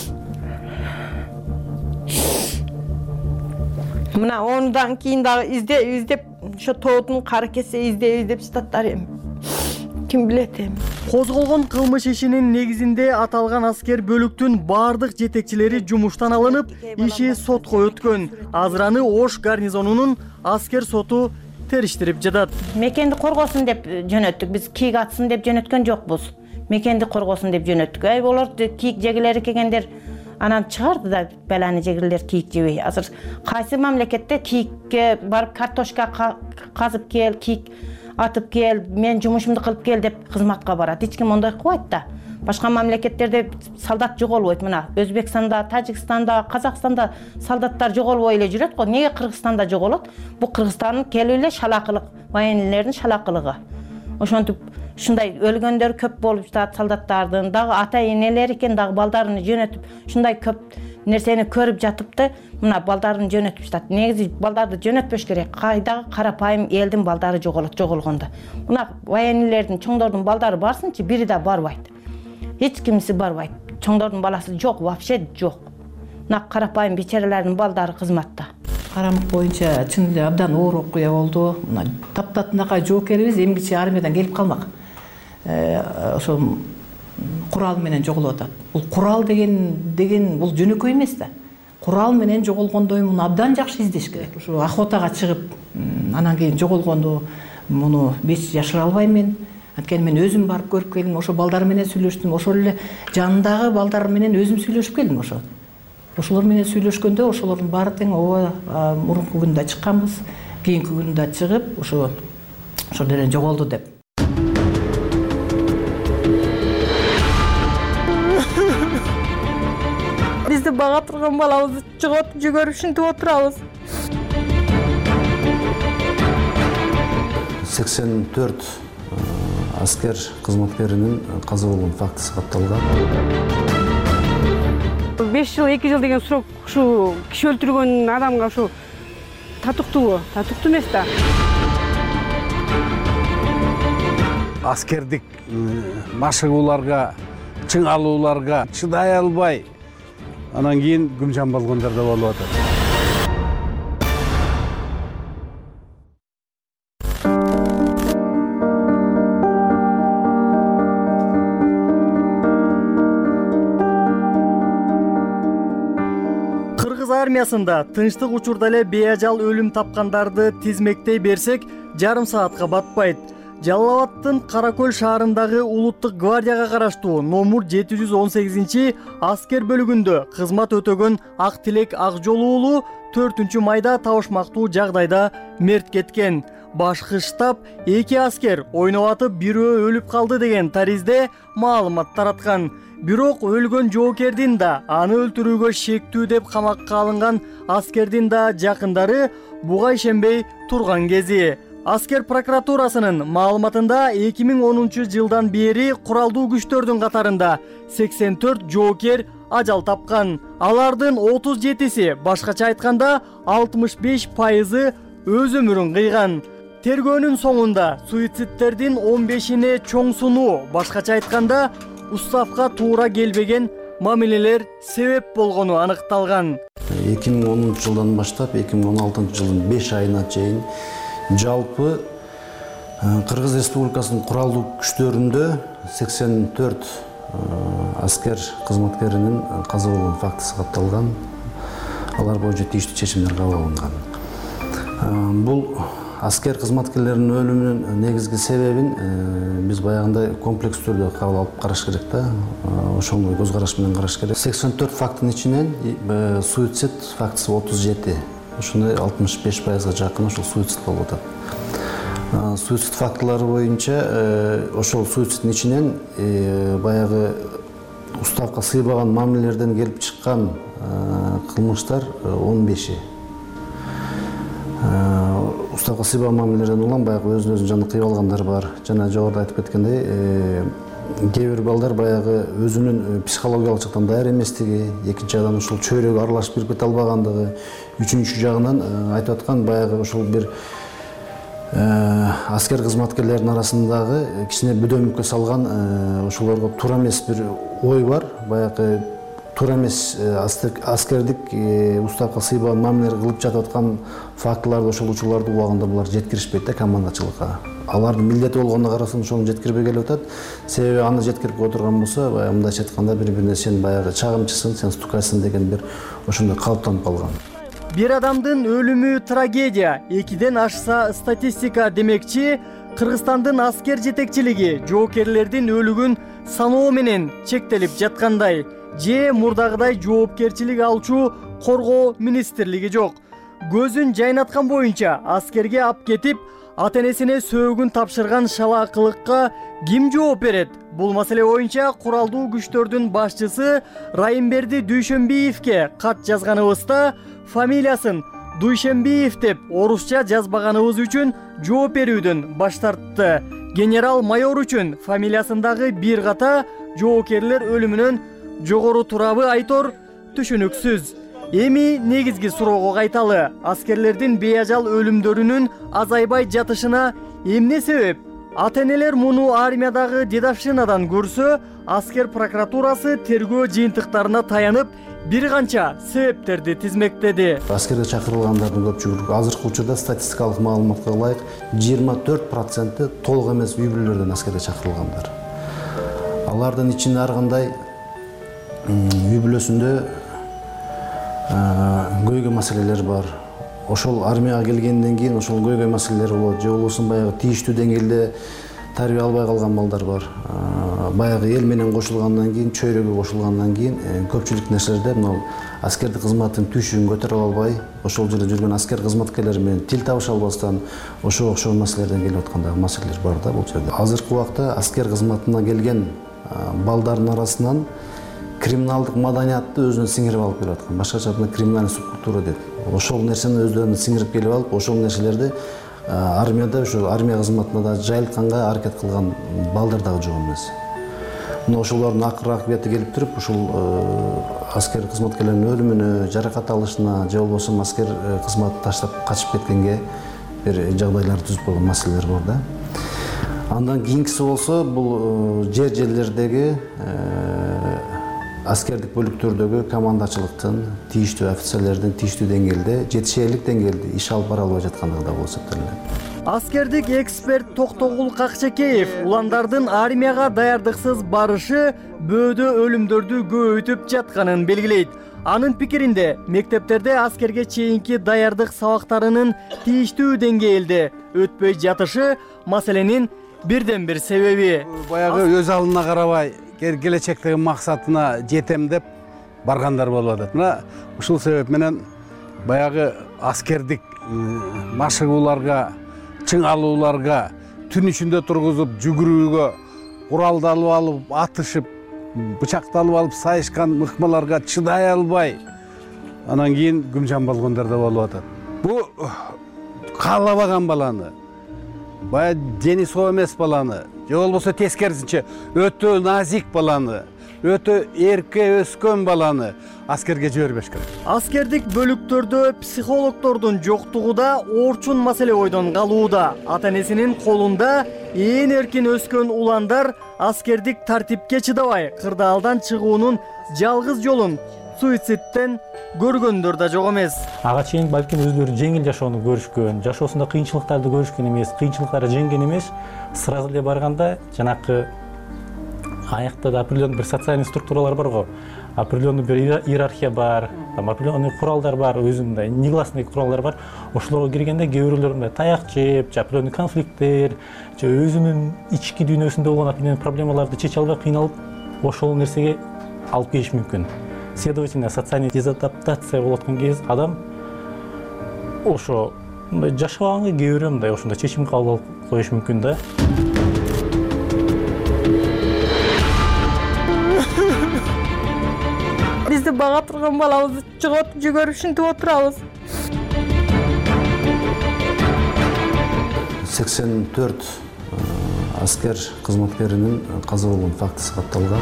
Мына ондан кийин дагы издеп, издеп, ошо тоодун кары кесе издеп, издеп жататтар эми. Ким билет эми. Козголгон кылмыш ишинин негизинде аталган аскер бөлүктүн бардык жетекчилери жумуштан алынып, иши сотко өткөн. Азыраны Ош гарнизонунун аскер соту териштирип жатат. Мекенди коргосун деп жөнөттүк. Биз кийик атсын деп жөнөткөн жокпуз. Мекенди коргосун деп жөнөттүк. Ай болор кийик жегилери келгендер анан чыгарды да баланы жегилер кийик жебей. Азыр кайсы мамлекетте кийикке барып картошка казып кел, кийик атып кел, мен жумушумду кылып кел деп кызматка барат. Эч ким ондай кылбайт да. Башка мамлекеттерде солдат жоголбойт. Мына Өзбекстанда, Тажикстанда, Казакстанда солдаттар жоголбой эле жүрөт го. Неге Кыргызстанда жоголот? Бул Кыргызстандын келип эле шалакылык, военлердин шалакылыгы. Ошентип ушундай өлгөндөр көп болуп жатат солдаттардын, дагы ата-энелери экен, дагы балдарын жөнөтүп, ушундай көп нерсени көрүп жатыпты мына балдарын жөнөтүп жатат. Негизи балдарды жөнөтпөш керек. Кайдагы карапайым элдин балдары жоголот жоголгондо. Мына военныйлердин, чоңдордун балдары барсынчы, бири да барбайт. Эч кимиси барбайт. Чоңдордун баласы жок, вообще жок. Мына карапайым бечерелердин балдары кызматта. Карамык боюнча чын эле абдан оор окуя болду. Мына таптатынакай жоокерибиз эмгичи армиядан келип калмак. Ошол курал менен жоголуп атат. Бул курал деген деген бул жөнөкөй эмес да. Курал менен жоголгондой муну абдан жакшы издеш керек. Ушу охотага чыгып, анан кийин жоголгондо муну беш жашыра албайм мен. Анткени мен өзүм барып көрүп келдим, ошо балдар менен сүйлөштүм, ошол эле жанындагы балдар менен өзүм сүйлөшүп келдим ошо. Ошолор менен сүйлөшкөндө ошолордун баары тең ооба мурунку күндө чыкканбыз, кийинки күндө чыгып ошо ошол менен жоголду деп. Бизди бага турган балабызды жоготуп жүгөрүп ушинтип отурабыз. сексен төрт аскер кызматкеринин каза болгон фактысы катталган. беш жыл эки жыл деген срок ушу киши өлтүргөн адамга ушу татыктуубу? Татыктуу эмес да. Аскердик машыгууларга, чыңалууларга чыдай албай анан кийин күмжан болгондор да болуп атат. Кыргыз армиясында тынчтык учурда эле беажал өлүм тапкандарды тизмектей берсек, жарым саатка батпайт. Жалал Абадтын Каракөл шаарындагы улуттук гвардияга караштуу номер жети жүз он сегизинчи аскер бөлүгүндө кызмат өтөгөн Актилек Акжол уулу төртүнчү майда табышмактуу жагдайда мерт кеткен. Башкы штаб эки аскер ойноп атып бирөө өлүп калды деген таризде маалымат тараткан. Бирок өлгөн жоокердин да, аны өлтүрүүгө шектүү деп камакка алынган аскердин да жакындары буга ишенбей турган кези. Аскер прокуратурасынын маалыматында эки миң онунчу жылдан бери куралдуу күчтөрдүн катарында сексен төрт жоокер ажал тапкан. Алардын отуз жетиси, башкача айтканда алтымыш беш пайызы өз өмүрүн кыйган. Тергөөнүн соңунда суицидтердин он бешине чоң сунуу, башкача айтканда уставка туура келбеген мамилелер себеп болгону аныкталган. эки миң онунчу жылдан баштап эки миң он алтынчы жылдын беш айына чейин жалпы Кыргыз Республикасынын куралдуу күчтөрүндө сексен төрт аскер кызматкеринин каза болгон фактысы катталган. Алар боюнча тийиштүү чечимдер кабыл алынган. Бул аскер кызматкерлеринин өлүмүнүн негизги себебин биз баягындай комплекс түрдө кабыл алып караш керек да. Ошондой көз караш менен караш керек. сексен төрт фактынын ичинен суицид фактысы отуз жети. Ушундай алтымыш беш пайызга жакын ошол суицид болуп атат. Суицид фактылары боюнча ошол суициддин ичинен баягы уставка сыйбаган мамилелерден келип чыккан кылмыштар он беши. Уставка сыйбаган мамилелерден улам баягы өзүн өзү жаны кыйып алгандар бар. Жана жогоруда айтып кеткендей, кээ бир балдар баягы өзүнүн психологиялык жактан даяр эместиги, экинчи жагынан ушул чөйрөгө аралашып кирип кете албагандыгы, үчүнчү жагынан айтып аткан баягы ушул бир аскер кызматкерлеринин арасындагы кичине бүдөмүккө салган ошолорго туура эмес бир ой бар. Баягы туура эмес аскердик уставка сыйбаган мамилелер кылып жатып аткан фактыларды, ошол учурларды убагында булар жеткиришпейт да командачылыкка. Алардын милдети болгонуна карасын ошону жеткирбей келип атат. Себеби аны жеткирип отурган болсо, баягы мындайча айтканда бири-бирине сен баягы чагымчысың, сен стукайсың деген бир ошондой калыптанып калган. Бир адамдын өлүмү трагедия, экиден ашса статистика демекчи, Кыргызстандын аскер жетекчилиги жоокерлердин өлүгүн саноо менен чектелип жаткандай, же мурдагыдай жоопкерчилик алчу коргоо министрлиги жок. Көзүн жайнаткан боюнча аскерге ап кетип, ата-энесине сөөгүн тапшырган шалаакылыкка ким жооп берет? Бул маселе боюнча куралдуу күчтөрдүн башчысы Райымберди Дүйшөнбиевке кат жазганыбызда фамилиясын Дүйшөнбиев деп орусча жазбаганыбыз үчүн жооп берүүдөн баш тартты. Генерал майор үчүн фамилиясындагы бир ката жоокерлер өлүмүнөн жогору турабы Айтор түшүнүксүз. Эми негизги суроого кайталы. Аскерлердин бейажал өлүмдөрүнүн азайбай жатышына эмне себеп? Ата-энелер муну армиядагы дедовщинадан көрсө, аскер прокуратурасы тергөө жыйынтыктарына таянып, бир канча себептерди тизмектеди. Аскерге чакырылгандардын көпчүлүгү азыркы учурда статистикалык маалыматка ылайык жыйырма төрт проценти толук эмес үй бүлөлөрдөн аскерге чакырылгандар. Алардын ичинде ар кандай үй бүлөсүндө көйгөй маселелер бар. Ошол армияга келгенден кийин ошол көйгөй маселелер болот. Же болбосо баягы тийиштүү деңгээлде тарбия албай калган балдар бар. Баягы эл менен кошулгандан кийин, чөйрөгө кошулгандан кийин көпчүлүк нерселерде мына аскердик кызматтын түйшүгүн көтөрө албай, ошол жерде жүргөн аскер кызматкерлери менен тил табыша албастан ошого окшогон маселелерден келип аткандагы маселелер бар да бул жерде. Азыркы убакта аскер кызматына келген балдардын арасынан криминалдык маданиятты өзүнө сиңирип алып келип аткан. Башкача айтканда криминалдык субкультура дейт. Ошол нерсени өздөрүнө сиңирип келип алып, ошол нерселерди армияда, ошо армия кызматына да жайылтканга аракет кылган балдар дагы жок эмес. Мына ошолордун акыркы акыбети келип туруп, ушул аскер кызматкерлеринин өлүмүнө, жаракат алышына, же болбосо аскер кызматты таштап качып кеткенге бир жагдайлар түзүп койгон маселелер бар да. Андан кийинкиси болсо, бул жер жерлердеги аскердик бөлүктөрдөгү командачылыктын, тийиштүү офицерлердин тийиштүү деңгээлде, жетишерлик деңгээлде иш алып бара албай жаткандыгы да болуп эсептелет. Аскердик эксперт Токтогул Какчекеев уландардын армияга даярдыксыз барышы бөөдө өлүмдөрдү көбөйтүп жатканын белгилейт. Анын пикиринде, мектептерде аскерге чейинки даярдык сабактарынын тийиштүү деңгээлде өтпөй жатышы маселенин бирден бир себеби. Баягы өз алдына карабай, келечектеги максатына жетем деп баргандар болуп атат. Мына ушул себеп менен баягы аскердик машыгууларга, чыңалууларга, түн ичинде тургузуп жүгүрүүгө, куралды алып алып, атышып, бычакты алып алып сайышкан мыкмаларга чыдай албай, анан кийин күмжан болгондор да болуп атат. Бу каалабаган баланы, бая дени соо эмес баланы, же болбосо тескерисинче өтө назик баланы, өтө эрке өскөн баланы аскерге жибербеш керек. Аскердик бөлүктөрдө психологдордун жоктугу да орчун маселе бойдон калууда. Ата-энесинин колунда ээн эркин өскөн уландар аскердик тартипке чыдабай, кырдаалдан чыгуунун жалгыз жолун суицидтен көргөндөр да жок эмес. Ага чейин балким өздөрү жеңил жашоону көрүшкөн, жашоосунда кыйынчылыктарды көрүшкөн эмес, кыйынчылыктарды жеңген эмес, сразу эле барганда жанакы аякта да определенный бир социальный структуралар бар го. Определенный бир иерархия бар, там определенный куралдар бар, өзүндөй негласный куралдар бар. Ошолорго киргенде кээ бирлер мындай таяк жеп, определенный конфликттер, же өзүнүн ички дүйнөсүндө болгон определенный проблемаларды чече албай кыйналып, ошол нерсеге алып келиши мүмкүн. Следовательно, социальный дезадаптация болуп аткан кез адам ошо мындай жашаганга кээ бирөө мындай ошондой чечим кабыл алып коюшу мүмкүн да. Бизди бага турган балабызды жоготуп жүгөрүп ушинтип отурабыз. сексен төрт аскер кызматкеринин каза болгон фактысы катталган.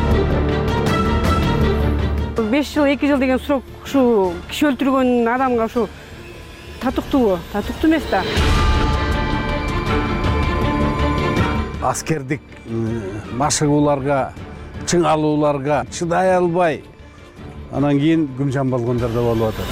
беш жыл, эки жыл деген срок ушу киши өлтүргөн адамга ушу татыктуубу? Татыктуу эмес да. Аскердик машыгууларга, чыңалууларга чыдай албай, анан кийин күмжан болгондор да болуп атат.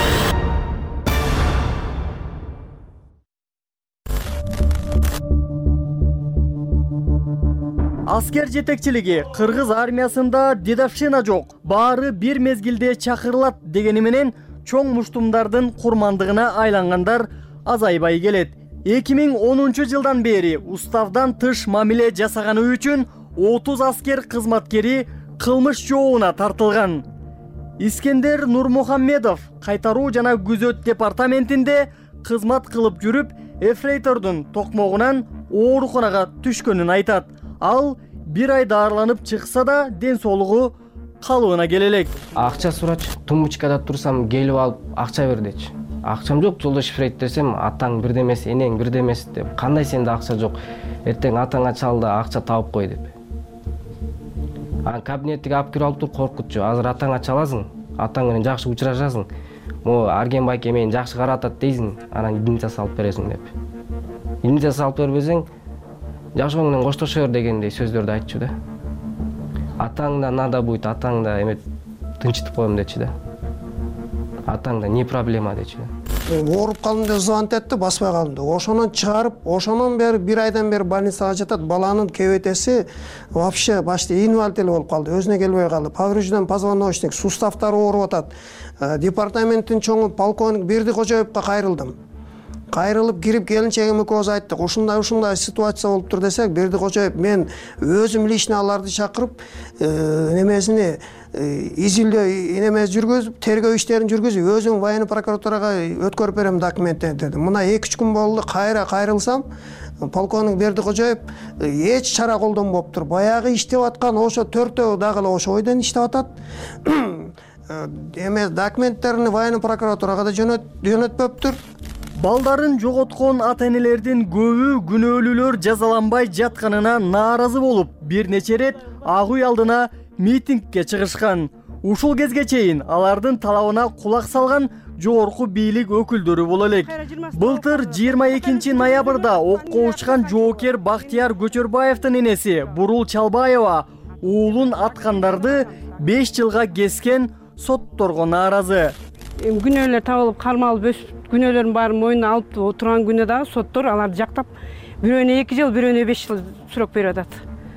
Аскер жетекчилиги кыргыз армиясында дедовщина жок, баары бир мезгилде чакырылат дегени менен чоң муштумдардын курмандыгына айлангандар азайбай келет. эки миң онунчу жылдан бери уставдан тыш мамиле жасаганы үчүн отуз аскер кызматкери кылмыш жообуна тартылган. Искендер Нурмухаммедов кайтаруу жана күзөт департаментинде кызмат кылып жүрүп, эфрейтордун токмогунан ооруканага түшкөнүн айтат. Ал бир ай даарыланып чыкса да ден соолугу калыбына келе элек. Акча сурач, тумбочкада турсам келип алып акча бер дечи. Акчам жок, жолдош эфрейт десем, атаң бирде эмес, энең бирде эмес деп. Кандай сенде акча жок? Эртең атаңа чал да акча табып кой деп. Анан кабинетке алып кирип алып тур, коркутчу. Азыр атаңа чаласың, атаң менен жакшы учурашасың, могу Арген байке мени жакшы каратат дейсиң, анан ильница салып бересиң деп. Ильница салып бербесең, жашоо менен коштошо бер дегендей сөздөрдү айтчу да. Атаң да надо будет, атаң да эме тынчытып коем дечи да. Атаң да не проблема дечи да. Ооруп калдым деп звонить этти, баспай калдым деп. Ошонон чыгарып, ошонон бери бир айдан бери больницага жатат. Баланын кебетеси вообще почти инвалид эле болуп калды. Өзүнө келбей калды. Поврежден позвоночник, суставтары ооруп атат. Департаменттин чоңу полковник Бердикожоевго кайрылдым. Кайрылып кирип келинчегим экөөбүз айттык. Ушундай ушундай ситуация болуптур десек, Бердикожоев мен өзүм лично аларды чакырып, немесини изилдөө немес жүргүзүп, тергөө иштерин жүргүзүп, өзүм военный прокуратурага өткөрүп берем документтерди деди. Мына эки үч күн болду, кайра кайрылсам, полковник Бердикожоев эч чара колдонбоптур. Баягы иштеп аткан ошо төртөө дагы эле ошо ойдон иштеп атат. Эме документтерин военный прокуратурага да жөнөтпөптүр. Балдарын жоготкон ата-энелердин көбү күнөөлүүлөр жазаланбай жатканына нааразы болуп, бир нече рет Ак үй алдына митингге чыгышкан. Ушул кезге чейин алардын талабына кулак салган жогорку бийлик өкүлдөрү боло элек. Былтыр жыйырма экинчи ноябрда окко учкан жоокер Бактияр Көчөрбаевдин энеси Бурул Чалбаева уулун аткандарды беш жылга кескен сотторго нааразы. Күнөөлөр табылып кармалып өсүп, күнөөлөрдүн баарын мойнуна алып турган күнү дагы соттор аларды жактап, бирөөнө эки жыл, бирөөнө беш жыл срок берип атат.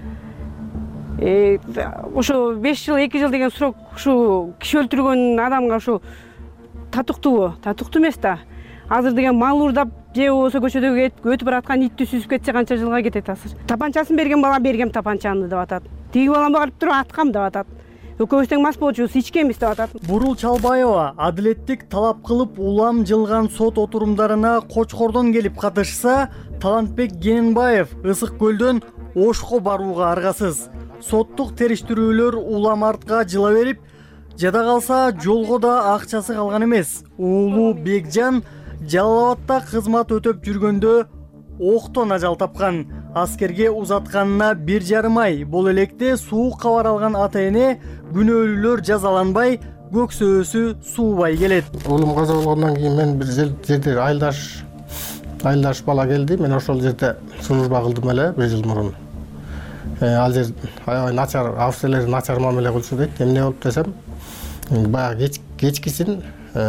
Ошо беш жыл, эки жыл деген срок ушу киши өлтүргөн адамга ушу татыктуу, татыктуу эмес да. Азыр деген мал уурдап, же болбосо көчөдөгү өтүп бараткан итти сүзүп кетсе канча жылга кетет азыр. Тапанчасын берген бала бергем тапанчаны деп атат. Тиги балам барып туруп аткам деп атат. Экөөбүз тең мас болчубуз, ичкенбиз деп атат. Бурул Чалбаева адилеттик талап кылып улам жылган сот отурумдарына Кочкордон келип катышса, Талантбек Гененбаев Ысык көлдөн Ошко барууга аргасыз. Соттук териштирүүлөр улам артка жыла берип, жада калса жолго да акчасы калган эмес. Уулу Бекжан Жалал абадта кызмат өтөп жүргөндө октон ажал тапкан. Аскерге узатканына бир жарым ай бул электе суук кабар алган ата-эне күнөөлүүлөр жазаланбай, көксөөсү суубай келет. Уулум каза болгондон кийин мен бир жерде айылдаш айылдаш бала келди. Мен ошол жерде служба кылдым эле бир жыл мурун. Ал жер аябай начар, офицерлер начар мамиле кылчу дейт. Эмне болуп десем, баягы кечкисин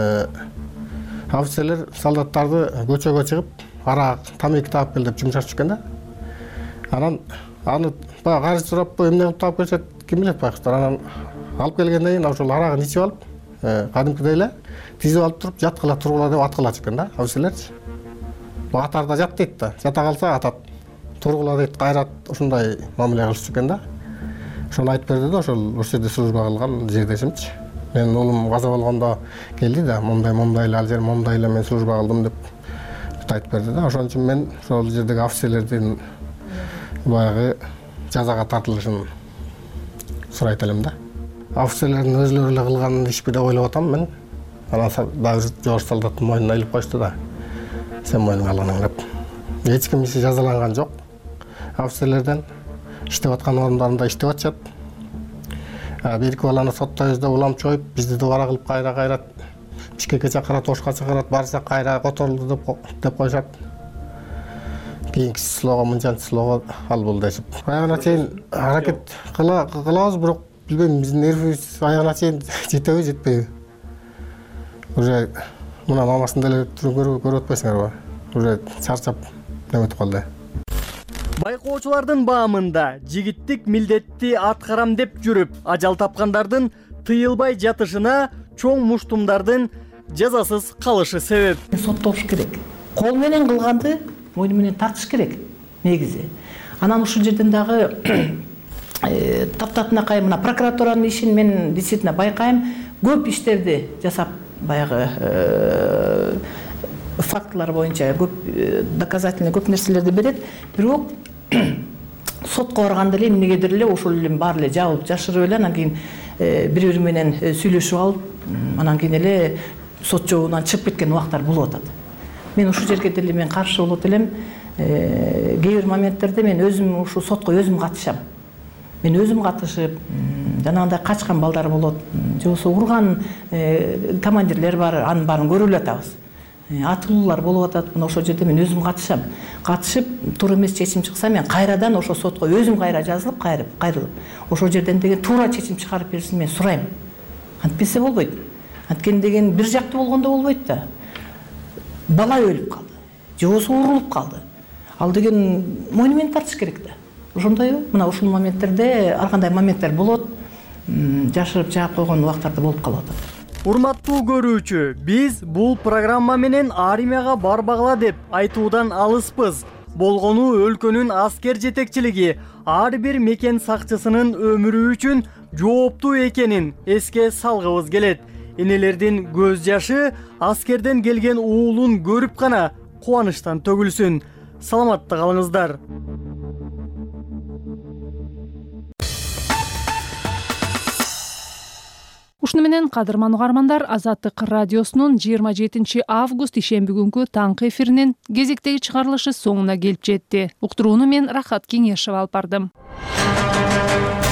офицерлер солдаттарды көчөгө чыгып, арак, тамеки таап кел деп жумшашып жүргөн да. Анан аны баягы карыз сурап, эмне кылып таап келсе, ким билет байкуштар. Анан алып келгенден кийин ошол арагын ичип алып, кадимкидей эле тизип алып туруп, жаткыла тургула деп аткылачу экен да, офицерлерчи. Бу атарда жат дейт да, жата калса атат. Тургула дейт, кайрат, ушундай мамиле кылышчу экен да. Ошону айтып берди да, ошол ошол жерде служба кылган жердешимчи. Мен уулум каза болгондо келди да, момдай момдай эле ал жер, момдай эле мен служба кылдым деп айтып берди да. Ошон үчүн мен ошол жердеги офицерлердин баягы жазага тартылышын сурайт элем да. Офицерлердин өзүлөрү эле кылган ишпи деп ойлоп атам мен. Анан дагы жогорку солдаттын мойнуна илип койчу да. Сен мойнуңа алганың деп. Эч ким иши жазаланган жок. Офицерлерден иштеп аткан орундарында иштеп атышат. Бир эки баланы соттойбуз деп улам чоюп, бизди дубара кылып кайра кайрат. Бишкекке чакырат, Ошко чакырат, барса кайра которулду деп деп коюшат. Кийинки слого мынчанчы слого ал бул дешип. Аягына чейин аракет кылабыз, бирок билбейм, биздин нервибиз аягына чейин жетеби, жетпейби. Уже мына мамасын деле көрүп атпайсыңарбы? Уже чарчап неметип калды. Байкоочулардын баамында жигиттик милдетти аткарам деп жүрүп, ажал тапкандардын тыйылбай жатышына чоң муштумдардын жазасыз калышы себеп. Соттолуш керек. Кол менен кылганды мойну менен тартыш керек негизи. Анан ушул жерден дагы таптатынакай мына прокуратуранын ишин мен действительно байкайм. Көп иштерди жасап, баягы фактылар боюнча көп доказательный көп нерселерди берет. Бирок сотко барганда эле эмнегедир эле ошол эле баары эле жабылып жашырып эле, анан кийин бири-бири менен сүйлөшүп алып, анан кийин эле сот жобунан чыгып кеткен убактар болуп атат. Мен ушул жерге деле мен каршы болот элем. Кээ бир моменттерде мен өзүм ушу сотко өзүм катышам. мен өзүм катышып, жанагындай качкан балдар болот, же болбосо урган командирлер бар, анын баарын көрүп эле атабыз. Атылуулар болуп атат, мына ошол жерде мен өзүм катышам. Катышып, туура эмес чечим чыкса, мен кайрадан ошо сотко өзүм кайра жазылып, кайрып, кайрылып, ошол жерден деген туура чечим чыгарып берсин мен сурайм. Антпесе болбойт. Анткени деген бир жактуу болгондо болбойт да. Бала өлүп калды, же болбосо урулуп калды. Ал деген мойну менен тартыш керек да. Ошондойбу? Мына ушул моменттерде ар кандай моменттер болот. Жашырып жаап койгон убактарда болуп калып атат. Урматтуу көрүүчү, биз бул программа менен армияга барбагыла деп айтуудан алыспыз. Болгону өлкөнүн аскер жетекчилиги ар бир мекен сакчысынын өмүрү үчүн жооптуу экенин эске салгыбыз келет. Энелердин көз жашы аскерден келген уулун көрүп гана кубанычтан төгүлсүн. Саламатта калыңыздар. Ушуну менен кадырман угармандар, Азаттык радиосунун жыйырма жетинчи август ишемби күнкү таңкы эфиринин кезектеги чыгарылышы соңуна келип жетти. Уктурууну мен Рахат Кеңешева алып бардым.